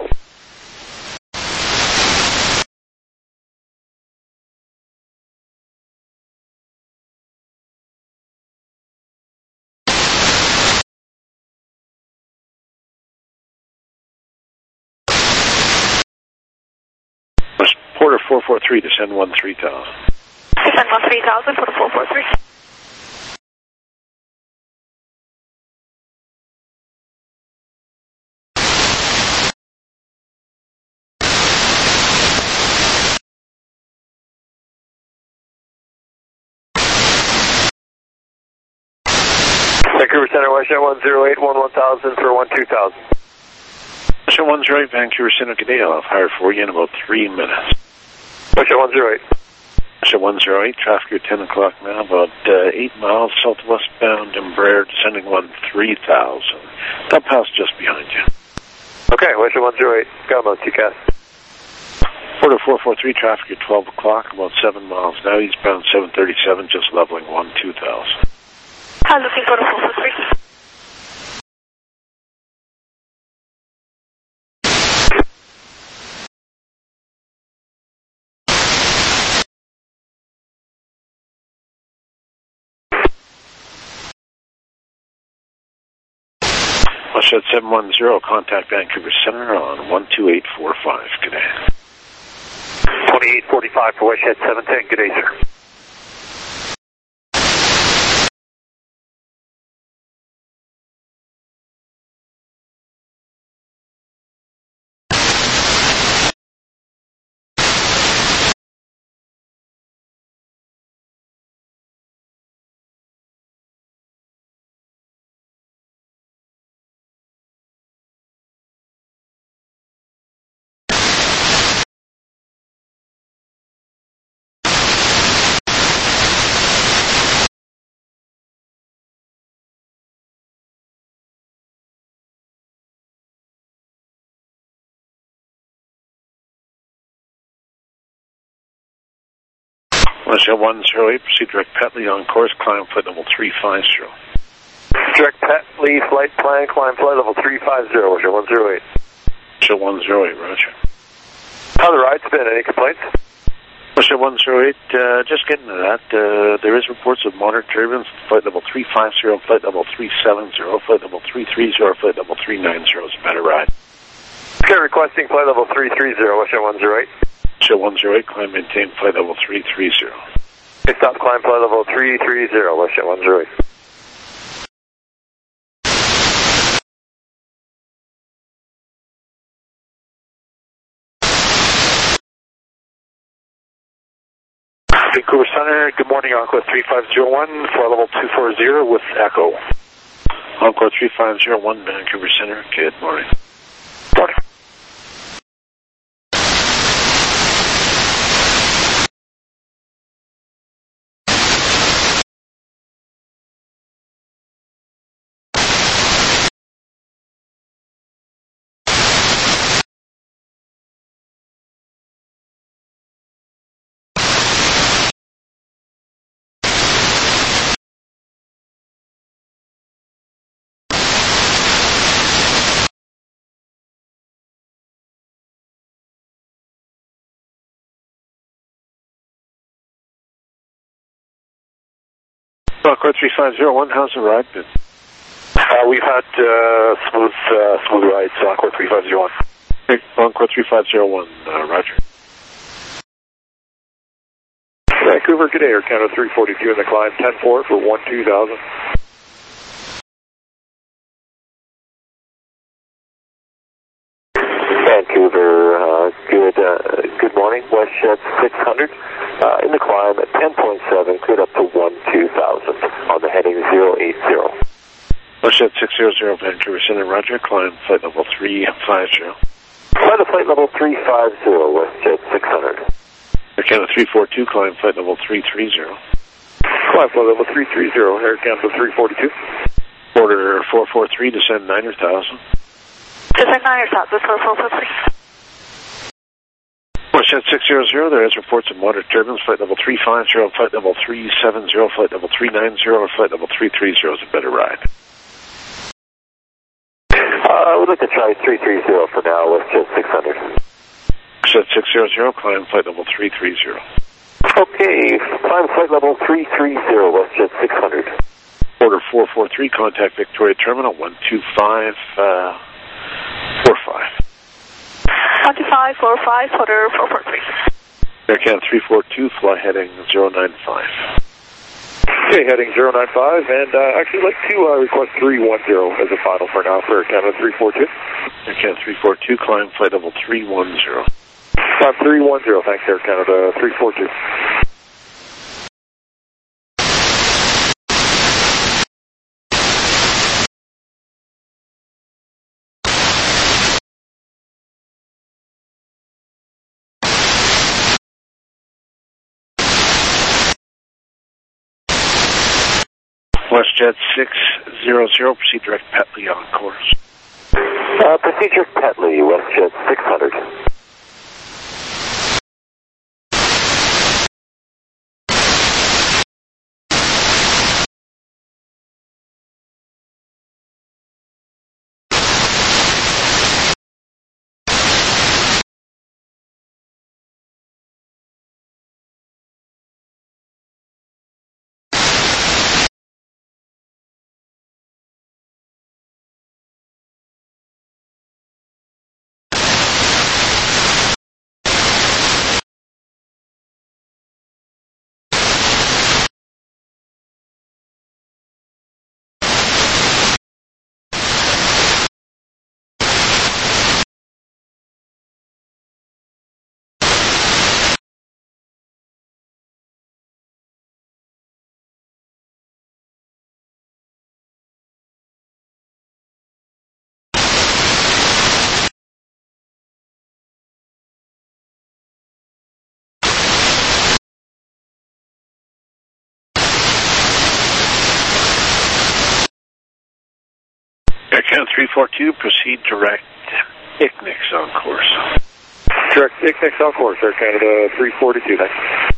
Speaker 13: Porter four four three, descend one three thousand.
Speaker 14: Descend one three thousand, Porter four four three.
Speaker 5: Vancouver Center, Westjet one zero eight, one one thousand for one two thousand.
Speaker 13: Westjet one zero eight, Vancouver Center, good day. I'll have higher for you in about three minutes.
Speaker 5: Westjet one zero eight.
Speaker 13: Westjet one zero eight, traffic at ten o'clock now, about uh, eight miles southwestbound, Embraer descending one three thousand. That pass just behind you.
Speaker 5: Okay, Westjet one zero eight, got about T C A S.
Speaker 13: Porter four four three, traffic at twelve o'clock, about seven miles now, eastbound seven thirty-seven, just leveling one two thousand.
Speaker 14: I'm looking for a four four three.
Speaker 13: Westjet seven one zero, contact Vancouver Center on one two eight four five. Good day.
Speaker 5: twenty-eight forty-five for Westjet seven ten. Good day, sir.
Speaker 13: Westjet one zero eight, proceed direct Petley on course, climb flight level three five zero.
Speaker 5: Direct Petley, flight plan, climb flight level three five zero, Westjet one zero eight.
Speaker 13: Westjet one zero eight, Roger.
Speaker 5: How the ride's been? Any complaints?
Speaker 13: Westjet one zero eight, uh, just getting to that. Uh, there is reports of moderate turbulence, flight level three five zero, flight level three seven zero, flight level three three zero, flight level three nine zero is a better ride.
Speaker 5: Okay, requesting flight level three three zero, Westjet one zero eight.
Speaker 13: Westjet one zero eight, climb maintain flight level three three zero.
Speaker 5: Okay, stop climb flight level three three zero, Westjet one zero eight.
Speaker 12: Vancouver Center, good morning, Encore three five zero one, flight level two four zero with Echo.
Speaker 13: Encore three five zero one, Vancouver Center, good morning.
Speaker 12: Morning.
Speaker 13: Encore three five zero one, how's the ride been?
Speaker 3: Uh, we've had uh, smooth uh, smooth rides, Encore three five zero one.
Speaker 13: Okay, Encore three five zero one, uh, roger.
Speaker 3: Vancouver, good day, Air Canada three forty-two in the climb, ten four for one two thousand.
Speaker 5: Vancouver, uh, good uh, good morning, WestJet six hundred, uh, in the climb at ten point seven, good up to one two thousand on the heading zero eight zero.
Speaker 13: WestJet six hundred, Vancouver Center, roger, climb flight level three five zero.
Speaker 5: Climb to flight level three five zero, WestJet six hundred.
Speaker 13: Air Canada three forty-two, climb flight level three three zero.
Speaker 3: Climb flight level three three zero, Air Canada three forty-two.
Speaker 13: Order four four three, descend nine thousand.
Speaker 14: Descend nine thousand for four four three.
Speaker 13: WestJet six hundred, there is reports of moderate turbulence, flight level three five zero, flight level three seven zero, flight level three nine zero, or flight level three three zero is a better ride.
Speaker 5: Uh, I would like to try three three zero for now, WestJet six hundred.
Speaker 13: WestJet six hundred, climb flight level three three zero.
Speaker 5: Okay, climb flight level three three zero, WestJet six hundred.
Speaker 13: Order four four three, contact Victoria Terminal one two five four five.
Speaker 14: one two five four five, order four four three.
Speaker 13: Air Canada three four two, fly heading zero nine five.
Speaker 3: Okay, heading zero nine five, and uh, actually like to uh, request three one zero as a final for now for Air Canada three four two.
Speaker 13: Air Canada three four two, climb flight level three one zero.
Speaker 3: Climb three one zero, thanks Air Canada three four two.
Speaker 13: WestJet six hundred, proceed direct Petley on course.
Speaker 5: Uh, procedure Petley, WestJet six hundred.
Speaker 13: Air Canada three four two, proceed direct I C N I X on course.
Speaker 3: Direct I C N I X on course, Air Canada three forty-two, thanks.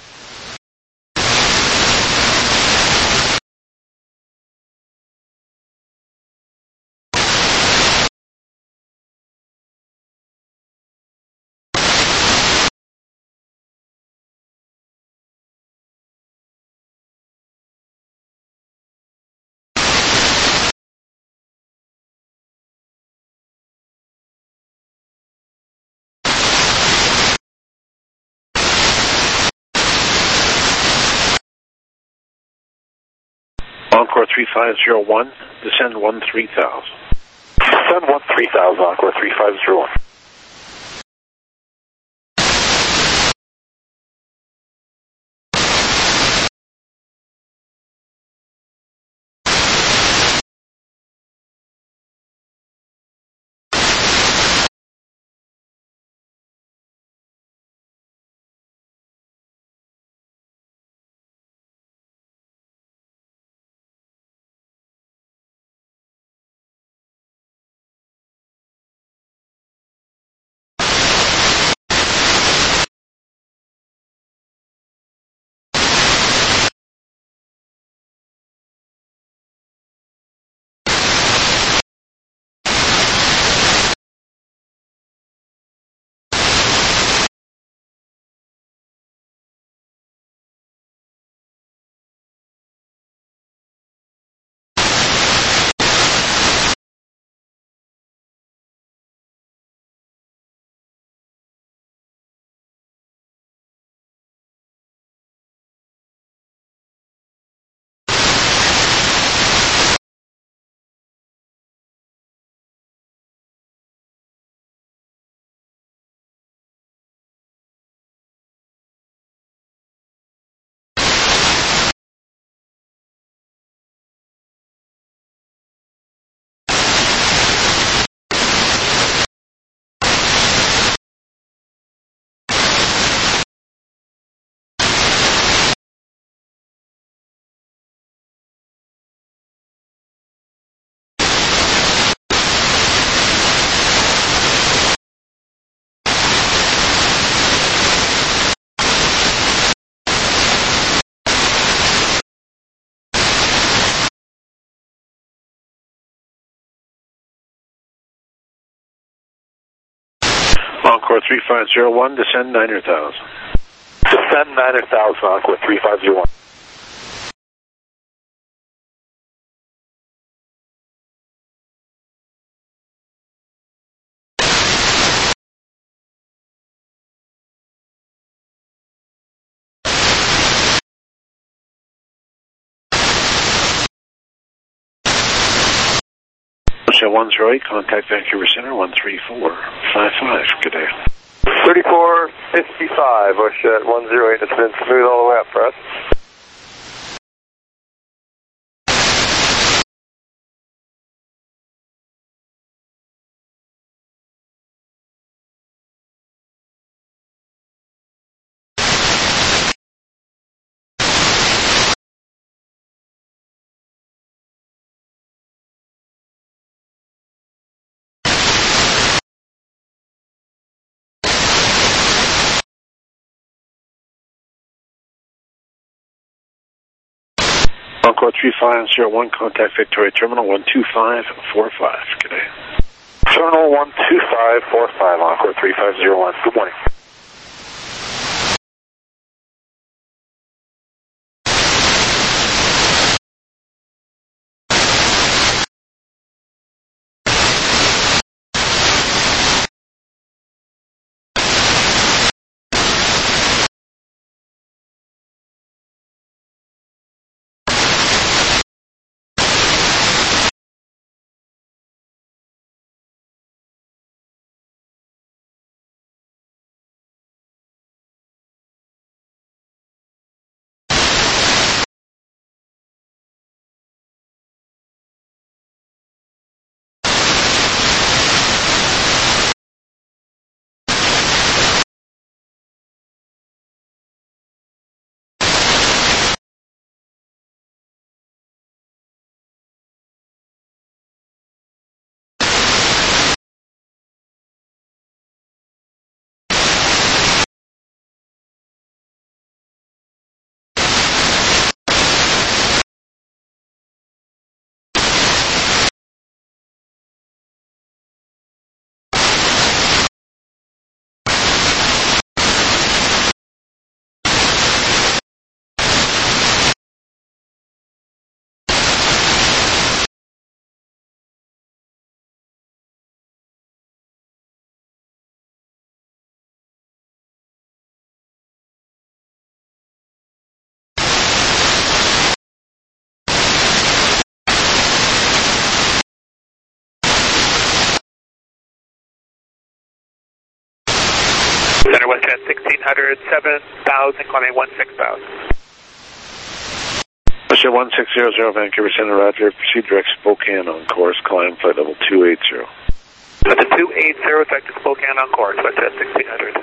Speaker 13: Encore three five zero one, descend one three thousand.
Speaker 3: Descend one three thousand, Encore three five zero one.
Speaker 13: Encore three five zero one, descend niner thousand.
Speaker 5: Descend niner thousand, Encore three five zero one.
Speaker 13: one zero eight, contact Vancouver Center, one three four five five. Good day.
Speaker 3: thirty-four fifty-five, Bushjet one zero eight, it's been smooth all the way up for us.
Speaker 13: Encore three five zero one, contact Victoria Terminal one two five four five. Good day.
Speaker 5: Terminal one two five four five, Encore three five zero one. Good morning.
Speaker 6: Center WestJet sixteen hundred, seven thousand, climbing one six thousand.
Speaker 13: WestJet one six zero zero, Vancouver Center, Roger. Proceed direct Spokane on course, climb flight level two eight zero.
Speaker 6: That's a two eight zero, direct to Spokane on course, WestJet sixteen hundred.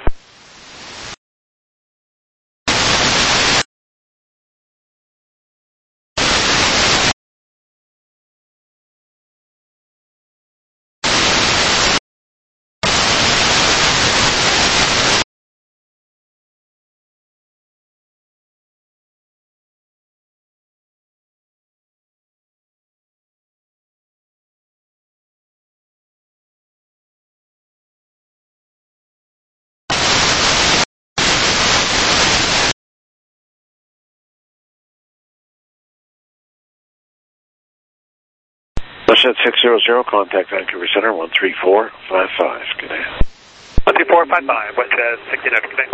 Speaker 13: WestJet six zero zero, contact Vancouver Center, one three four five five. Good day.
Speaker 6: one three four five five, WestJet sixteen hundred, good day.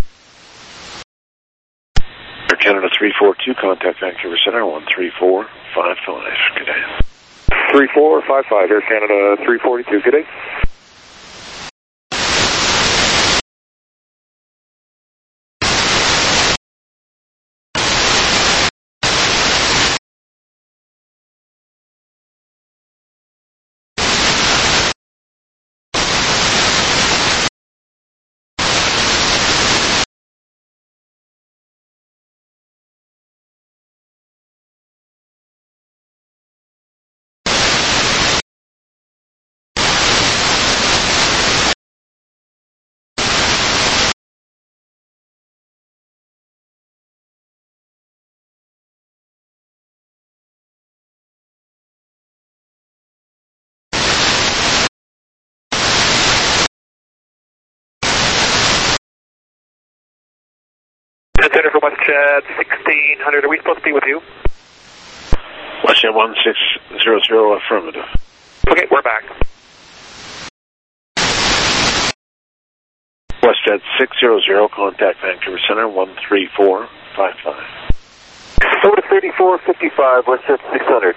Speaker 13: Air Canada three four two, contact Vancouver Center, one three four five five. Good day.
Speaker 3: three four five five, Air Canada three forty-two, good day.
Speaker 6: Center for WestJet sixteen hundred, are we supposed to be with you?
Speaker 13: WestJet one six zero zero, affirmative.
Speaker 6: Okay, we're back.
Speaker 13: WestJet six zero zero, contact Vancouver Center one three four five five.
Speaker 5: Soda thirty-four fifty-five, WestJet six hundred.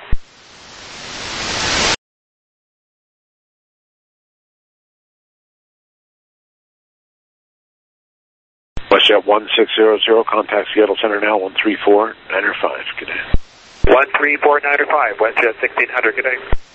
Speaker 13: WestJet one six zero zero, contact Seattle Center now one three four nine five. Good day.
Speaker 6: one three four nine five, WestJet sixteen hundred, good day.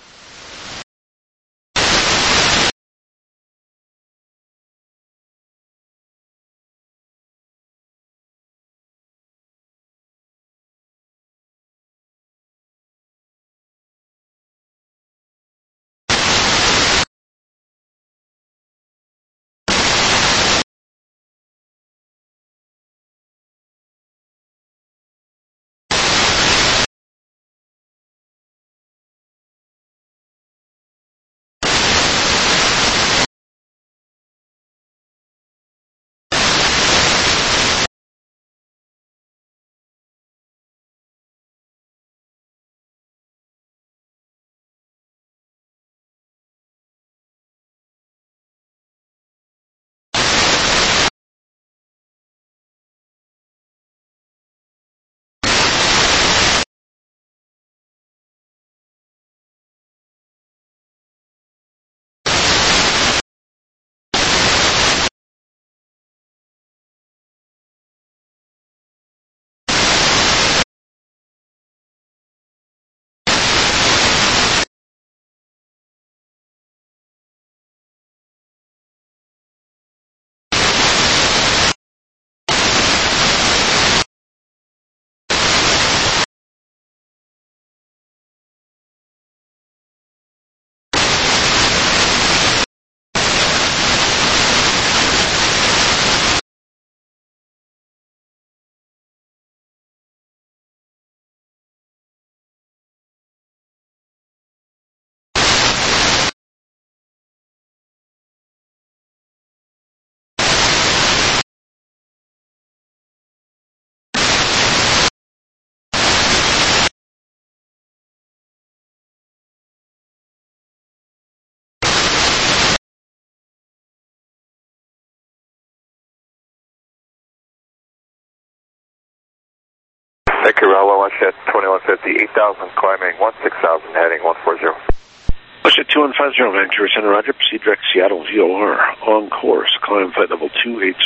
Speaker 3: Vancouver, hello, WestJet twenty-one fifty, eight thousand, climbing one six thousand, heading one four zero.
Speaker 13: WestJet two one five zero, Vancouver Center, roger, proceed direct Seattle V O R, on course, climb flight level two eighty.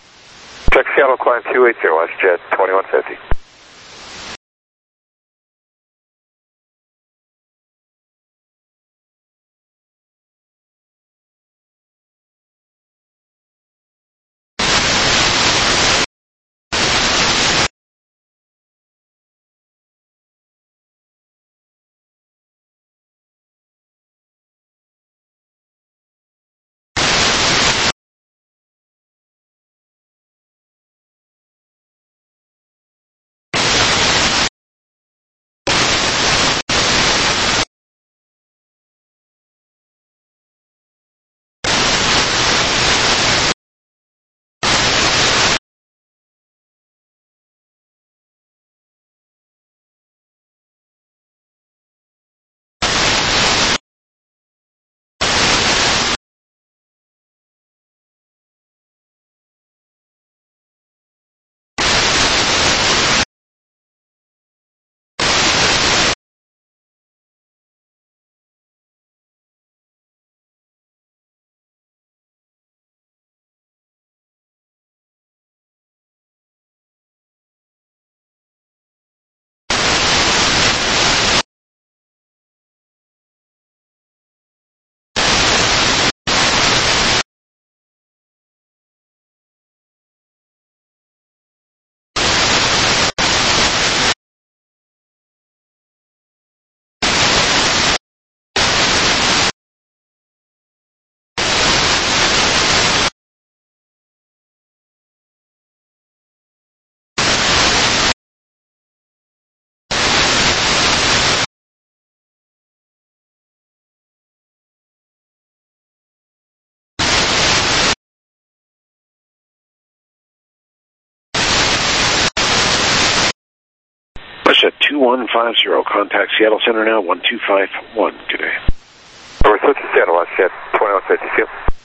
Speaker 3: Check Seattle, climb two eighty, WestJet twenty-one fifty.
Speaker 13: two one five zero. Contact Seattle Center now, one two five one. Good day.
Speaker 10: We're switching to Seattle, WestJet twenty-one fifty-two.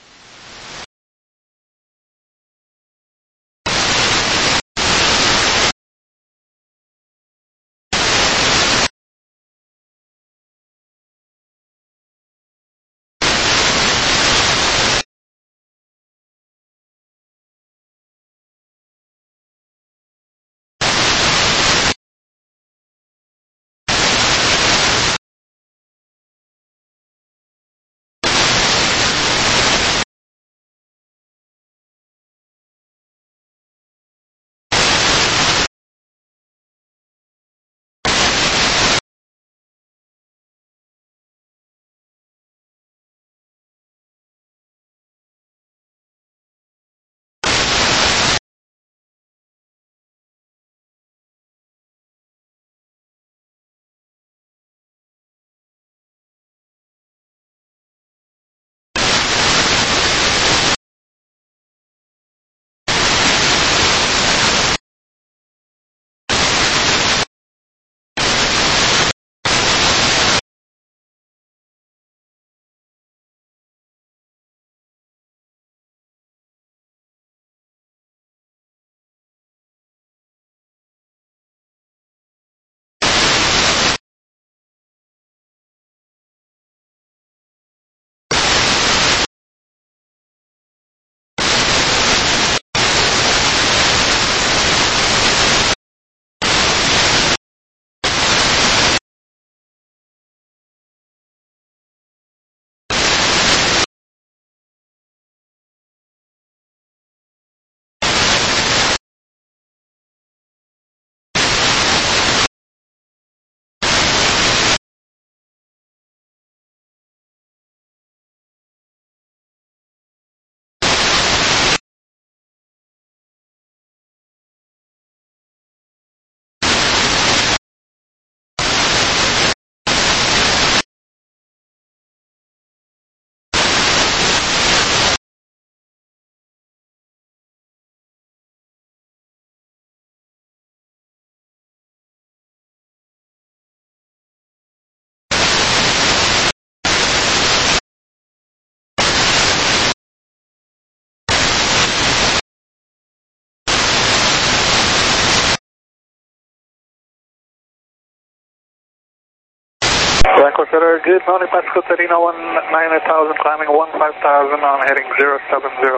Speaker 6: Vancouver Center, good morning, Pascal thirteen oh one, nine thousand, climbing one five thousand on heading zero seven zero.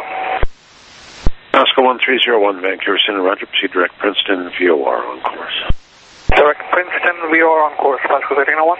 Speaker 13: Oscar one three zero one, Vancouver Center, roger, proceed direct Princeton, V O R on course.
Speaker 6: Direct Princeton, V O R on course, Pascal thirteen oh one.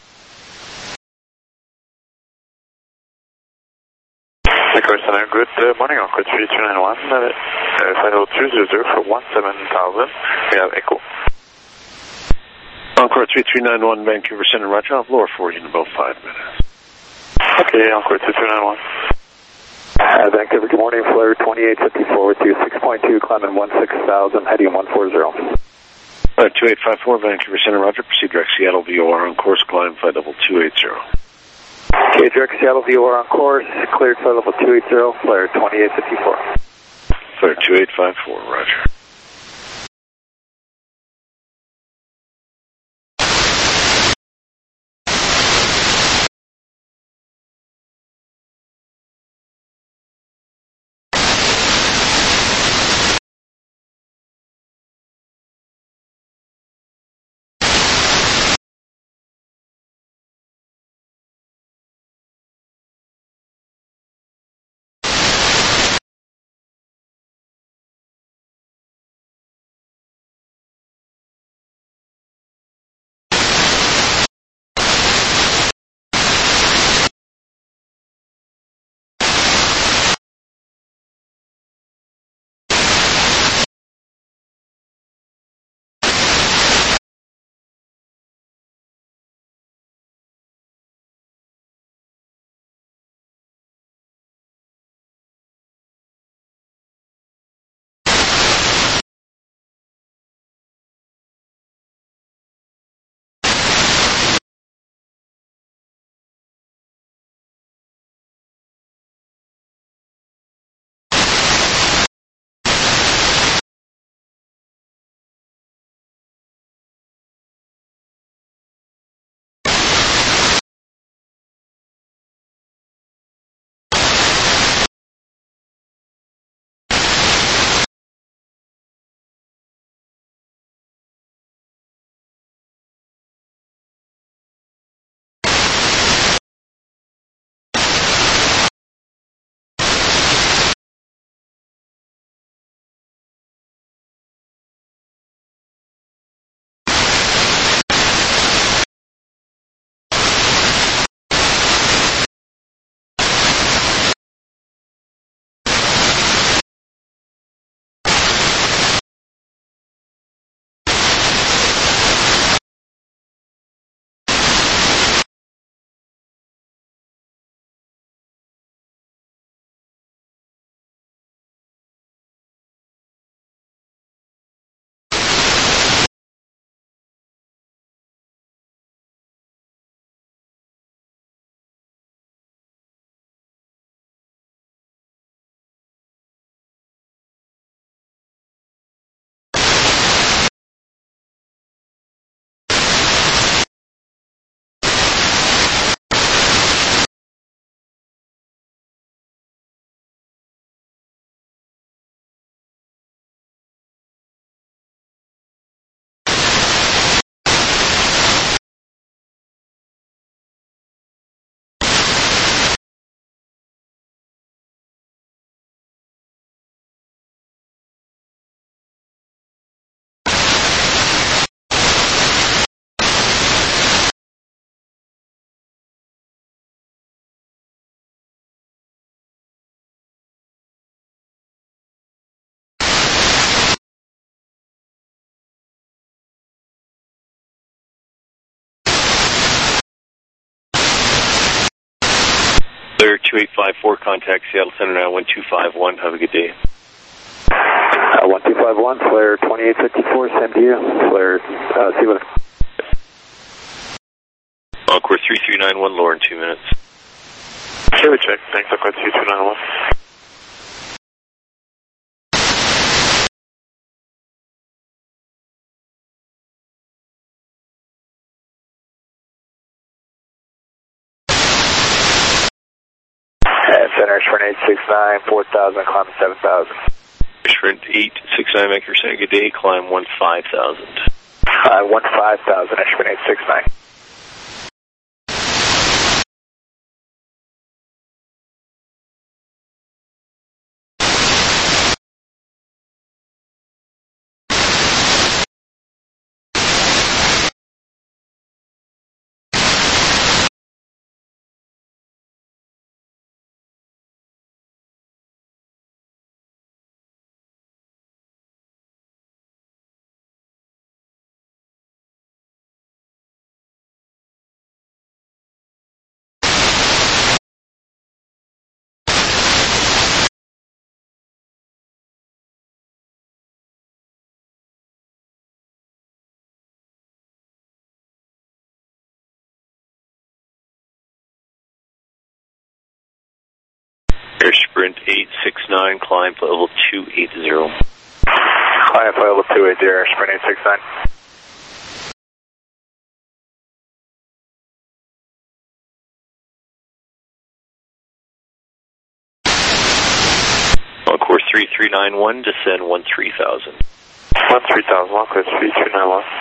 Speaker 10: Vancouver Center, good uh, morning, on course three two nine one, uh, uh, flight level two zero zero for one seven thousand, we have echo.
Speaker 13: Encore three three nine one, Vancouver Center, roger. I'll lower for you in about five minutes.
Speaker 10: Okay, Encore three three nine one.
Speaker 1: Uh, Vancouver, good morning, Flare twenty-eight fifty-four with you, six point two, climbing one six thousand, heading one four zero.
Speaker 13: Uh, two eight five four, Vancouver Center, roger. Proceed direct Seattle, V O R on course, climb flight level two eight zero.
Speaker 1: Okay, direct Seattle, V O R on course, cleared flight level two eight zero, Flare twenty-eight fifty-four.
Speaker 13: Flare two eight five four, roger.
Speaker 4: Flare two eight five four, contact Seattle Center now one two five one. Have a good day.
Speaker 1: Uh, one two five one, flare twenty-eight fifty-four, same to you. Flare, uh, see what...
Speaker 4: Encore three three nine one, lower in two minutes.
Speaker 10: Chevy check, thanks, Encore three two nine one.
Speaker 6: Center, Sprint eight six nine, four thousand, climb seven thousand.
Speaker 4: Sprint eight six nine, make your second good day, climb one five thousand.
Speaker 6: Uh, one five thousand, Sprint eight six nine.
Speaker 4: Air Sprint eight six nine, climb level two eighty.
Speaker 6: Climb level two eighty, Air Sprint eight six nine.
Speaker 4: Encore three three nine one, descend one three thousand.
Speaker 10: one three thousand, Encore three three nine one.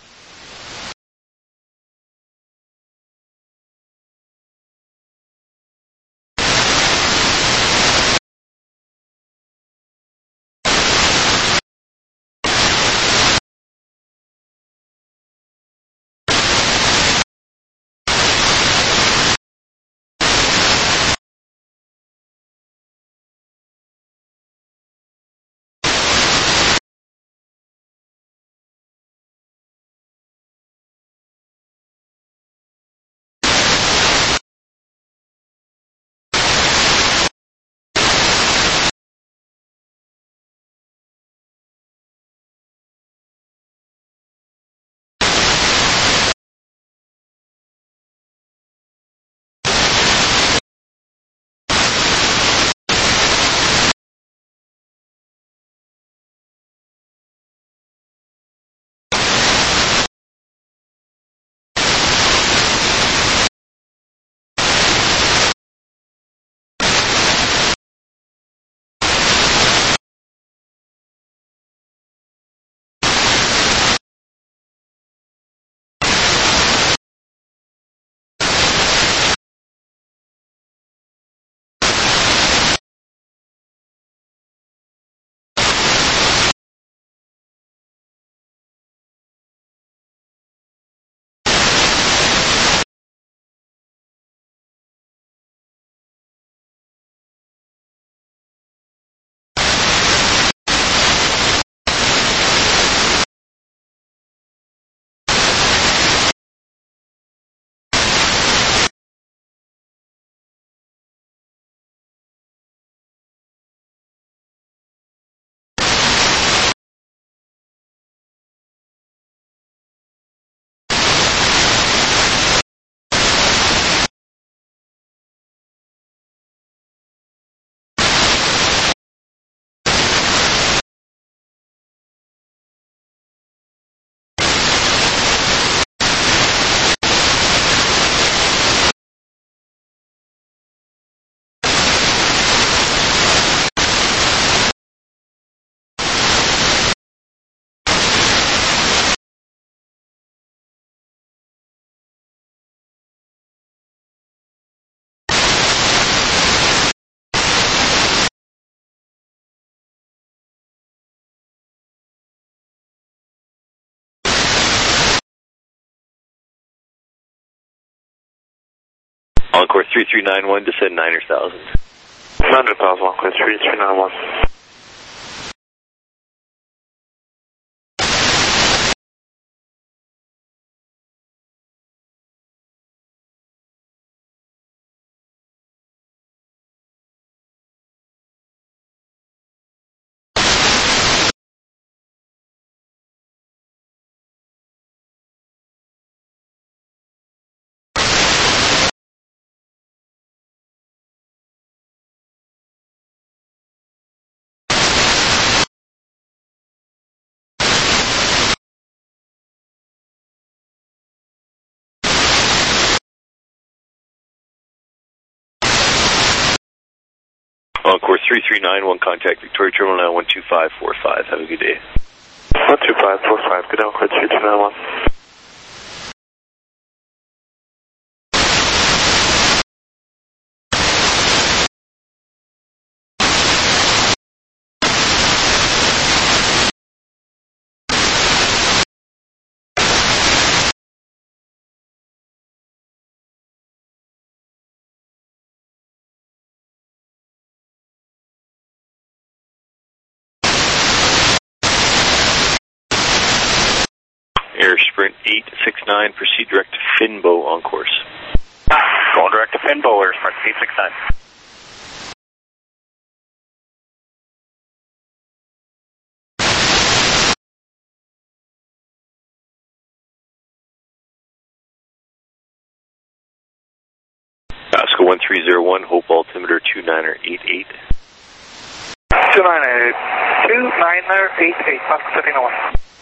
Speaker 4: Encore three three nine one, descend nine thousand.
Speaker 10: nine thousand, Encore three three nine one.
Speaker 4: On course three three nine one, contact Victoria Terminal now one two five four five. Have a good day.
Speaker 10: one two five four five, good day, on course three two nine one.
Speaker 4: Air Sprint eight six nine, proceed direct to Finbo on course.
Speaker 6: Going direct to Finbo, Air Sprint eight six nine.
Speaker 4: Vasco one three zero one, Hope altimeter two niner eight eight.
Speaker 6: two niner eight eight, Vasco setting one.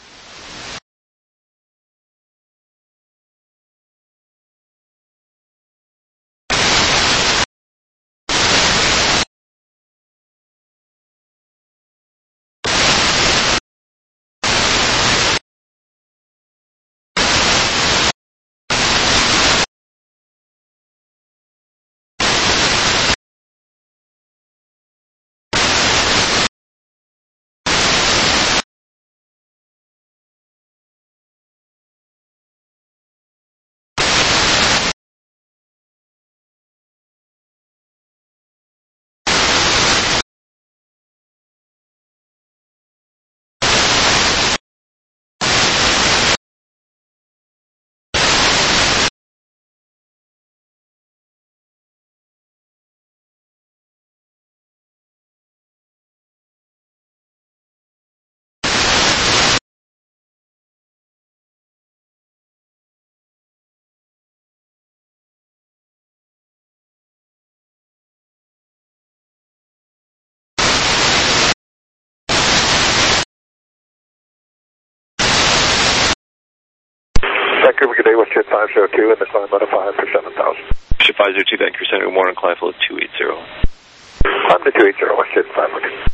Speaker 3: Vancouver, good day, WestJet five zero two, and the climb out of five for seven thousand.
Speaker 4: WestJet five zero two, Vancouver Center, good morning, climb flow two eighty.
Speaker 3: Climb to two eighty, WestJet five zero two.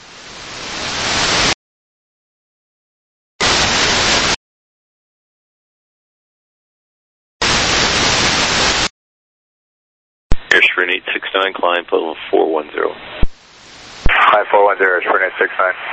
Speaker 4: Air Sprint eight six nine, climb level four one zero.
Speaker 6: Hi, four one zero, Air Sprint eight six nine.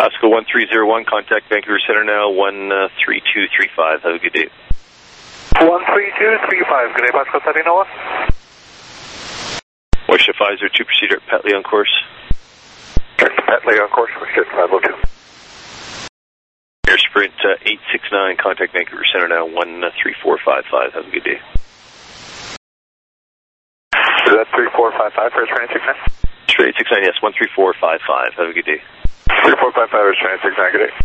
Speaker 4: Pasco one three zero one, contact Vancouver Center now, one three two three five. Have a good day.
Speaker 6: one three two three five, good day, Pasco City, Noah.
Speaker 4: Westjet five zero two, proceed at Petley on course.
Speaker 3: Petley on course, Westjet five oh two.
Speaker 4: Air Sprint uh, eight six nine, contact Vancouver Center now, one three four five five. Have a good day.
Speaker 3: Is that three four five five for Sprint eight six nine?
Speaker 4: Sprint eight six nine, yes, one three four five five. Have a good day.
Speaker 3: three four five five is Sprint eight six nine, good day.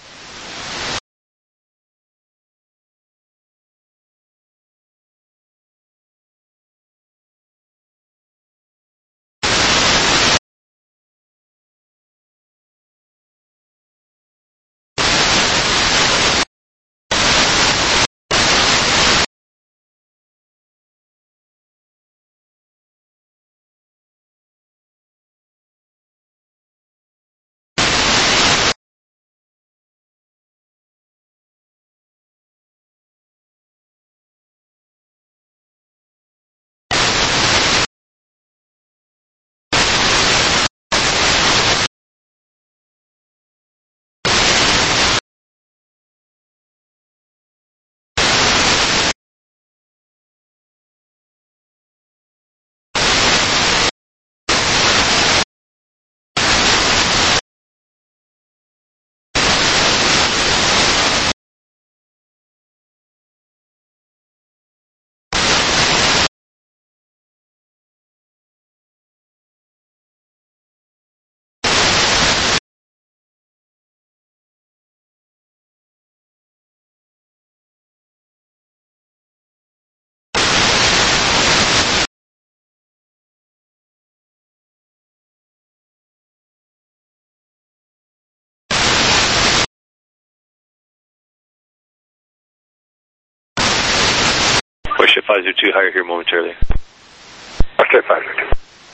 Speaker 4: Westjet five zero two, higher here momentarily.
Speaker 3: Westjet five zero two.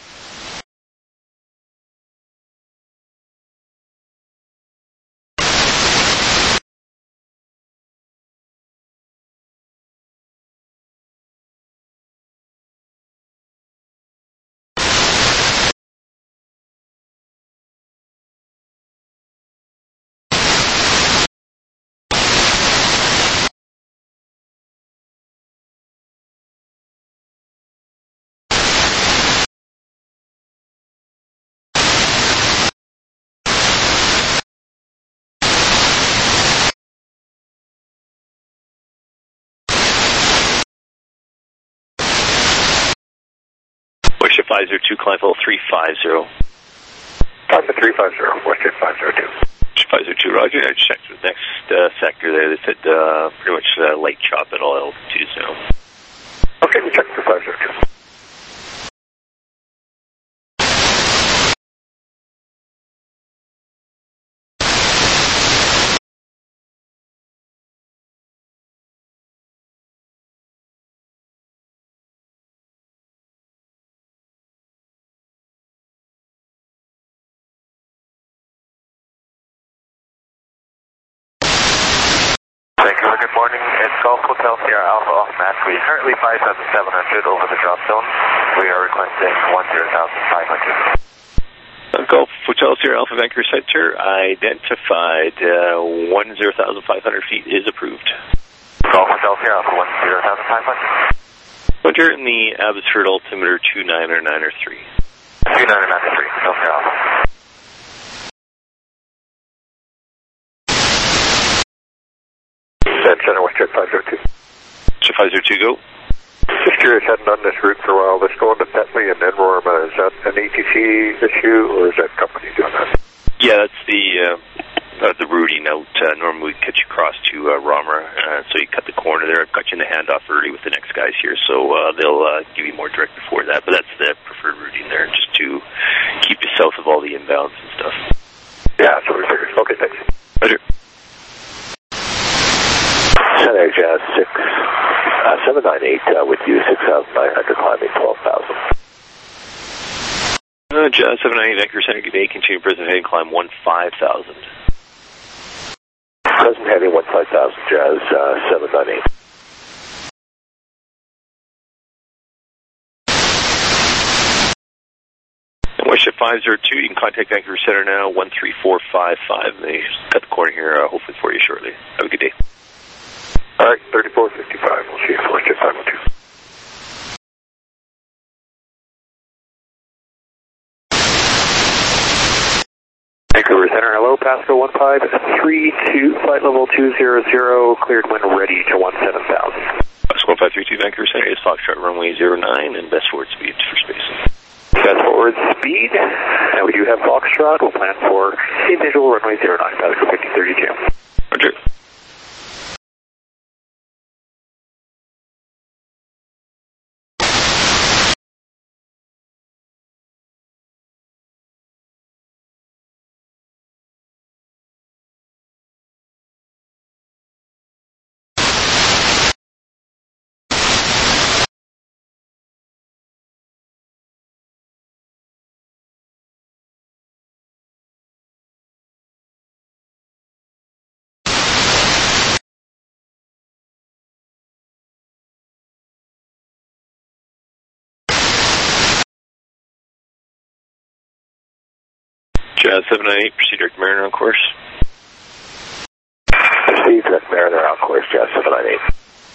Speaker 4: Westjet five zero two, climb level three five zero.
Speaker 3: Climb to three five zero, Westjet five zero two.
Speaker 4: Westjet five zero two, roger. I checked the next uh, sector there. They said uh, pretty much uh, light chop at all altitudes now.
Speaker 3: Okay, we checked for five zero two.
Speaker 6: Vancouver, good morning. It's Golf Hotel Sierra Alpha off match. We are currently five thousand seven hundred over the drop zone. We are requesting ten thousand five hundred.
Speaker 4: Uh, Golf Hotel Sierra Alpha Vancouver Center, identified uh, ten thousand five hundred feet is approved.
Speaker 6: Golf Hotel Sierra Alpha, ten thousand five hundred.
Speaker 4: Winter in the Abbotsford altimeter two nine or nine or three.
Speaker 6: two nine or nine or three, Hotel Sierra Alpha.
Speaker 3: Center, Westjet five zero two.
Speaker 4: Westjet five zero two, go.
Speaker 3: Just curious, hadn't done this route for a while. This going to Petley and then Rorama, is that an A T C issue or is that company doing that?
Speaker 4: Yeah, that's the uh, uh, the routing out. Uh, normally we cut you across to uh, Rorama, uh, so you cut the corner there. I've got you in the handoff early with the next guys here, so uh, they'll uh, give you more direct before that. But that's the preferred routing there, just to keep you south of all the inbounds and stuff.
Speaker 3: Yeah, that's what we figured. Okay, thanks.
Speaker 4: Roger.
Speaker 5: Center Jazz six, uh, seven nine eight uh, with you, six thousand nine hundred, climbing twelve thousand.
Speaker 4: Uh, Jazz seven nine eight, Vancouver Center, good day. Continue present heading, climb one five thousand.
Speaker 5: Present heading one five thousand, Jazz uh, seven nine eight.
Speaker 4: Westjet five zero two. You can contact Vancouver Center now, one three four five five. They cut the corner here, uh, hopefully for you shortly. Have a good day.
Speaker 3: All right, thirty-four fifty-five. We'll see you for Jet five oh two. Vancouver Center, hello, Pasco one five three two, flight level two zero zero, cleared when ready to one seven thousand.
Speaker 4: Pasco one five three two, Vancouver Center, is Foxtrot runway zero nine and best forward speed for space.
Speaker 3: Best forward speed, and we do have Foxtrot. We'll plan for a visual runway zero nine, Pasco fifty thirty jam.
Speaker 4: Roger. Jazz seven nine eight, proceed direct Mariner on course.
Speaker 5: Proceed direct Mariner on course, Jazz seven nine eight.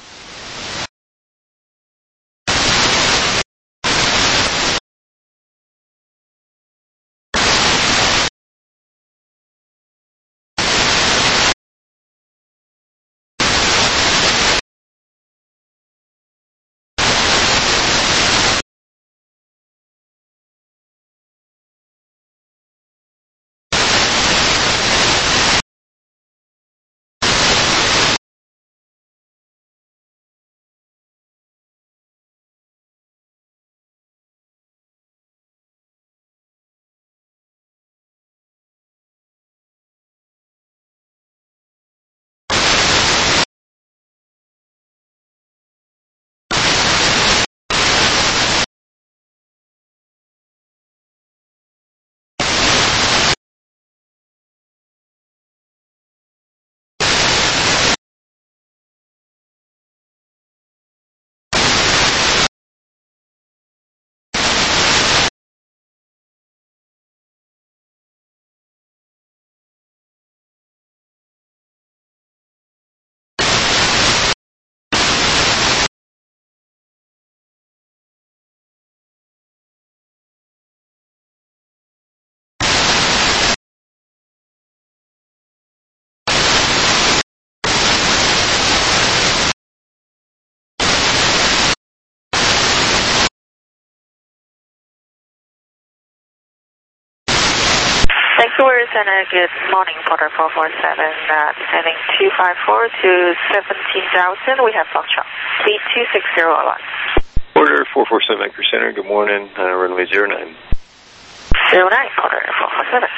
Speaker 14: Vancouver Center, good morning, Porter four four seven, uh, descending two five four to seventeen thousand. We have Foxtrot, speed two six zero alarm.
Speaker 4: Porter four four seven, Vancouver Center, good morning, uh, runway zero nine.
Speaker 14: zero nine, Porter four four seven.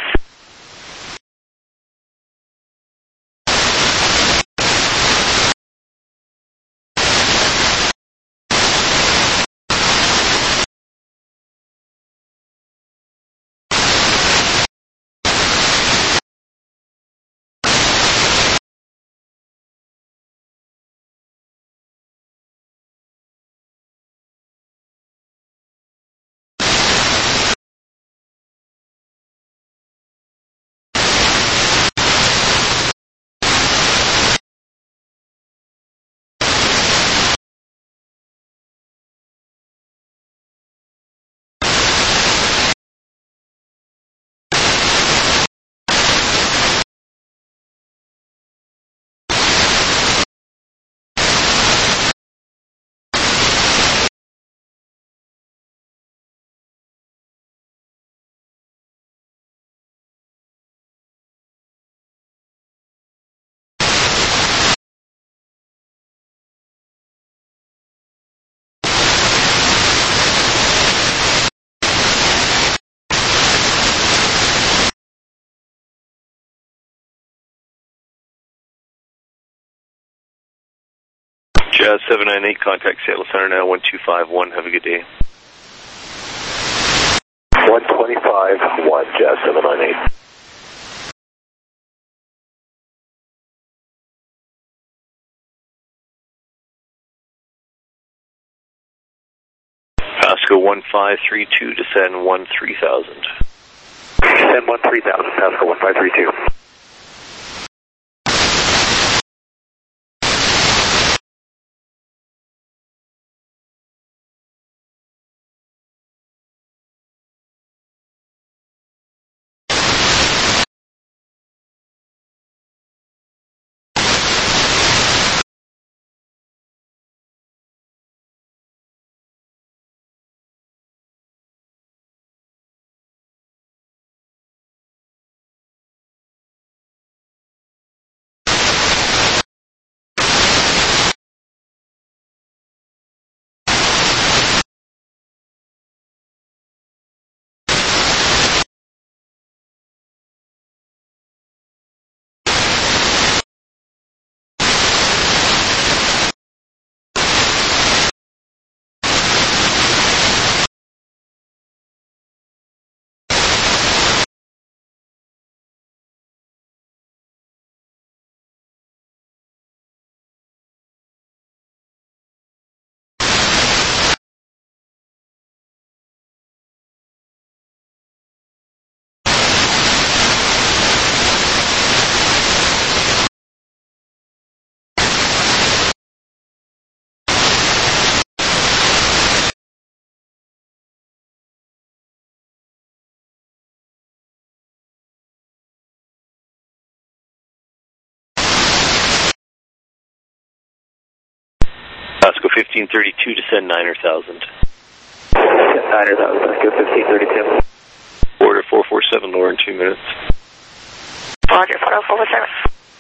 Speaker 4: Jazz seven nine eight, contact Seattle Center now, one two five one, have a good day.
Speaker 5: one twenty-five one, Jazz seven nine eight.
Speaker 4: Pasco one five three two, descend one three thousand.
Speaker 1: Descend one three thousand, Pascal one five three two.
Speaker 4: Pasco fifteen thirty-two, descend niner thousand.
Speaker 1: niner thousand, Pasco fifteen thirty-two.
Speaker 4: Order four four seven, lower in two minutes.
Speaker 14: Roger, four four seven.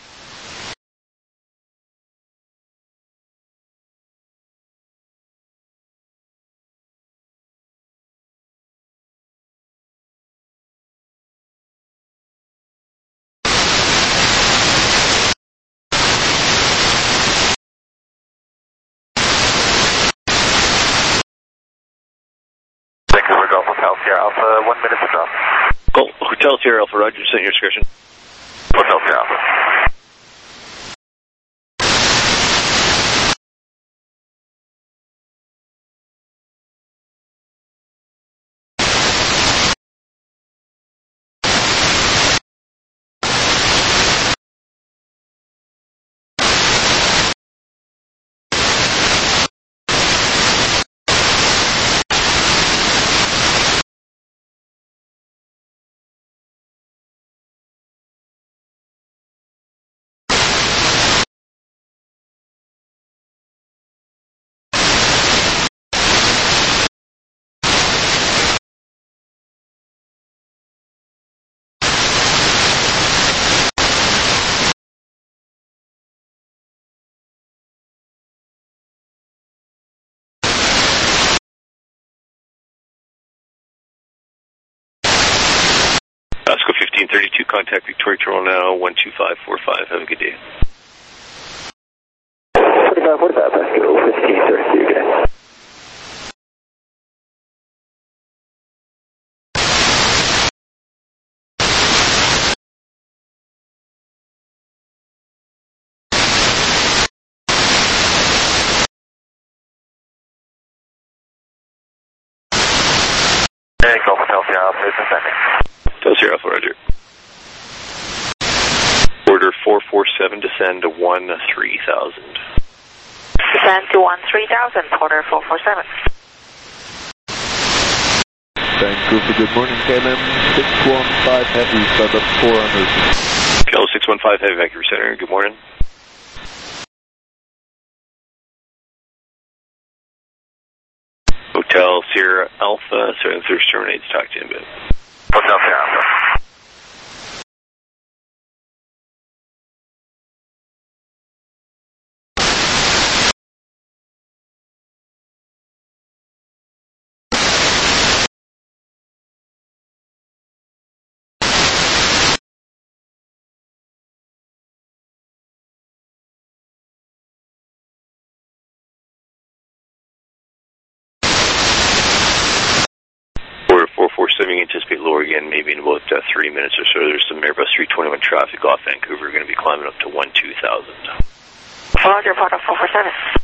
Speaker 6: Vancouver Golf Hotel Sierra Alpha, one minute to drop.
Speaker 4: Golf Hotel Sierra Alpha, Roger, send your description.
Speaker 6: Hotel Sierra Alpha.
Speaker 4: Pasco fifteen thirty-two, contact Victoria Toronto now, one two five four five. Have a good day.
Speaker 1: forty-five forty-five, Pasco fifteen thirty-two, good day.
Speaker 6: Hey, Golf Hotel Sierra Alpha, is descending.
Speaker 4: Hotel Sierra Alpha, Roger. Order four four seven, descend to one three thousand.
Speaker 14: Descend to one three thousand, order four four seven.
Speaker 15: Vancouver, good morning, K L M six one five Heavy, start up four hundred.
Speaker 4: K L six one five Heavy, Vancouver Center, good morning. Hotel Sierra Alpha, Southern Thirst terminates, talk to you in a bit.
Speaker 6: Hotel Sierra Alpha.
Speaker 4: four four seven, anticipate lower again, maybe in about uh, three minutes or so. There's some Airbus three twenty-one traffic off Vancouver. We're going to be climbing up to one two thousand.
Speaker 14: Roger, four four seven.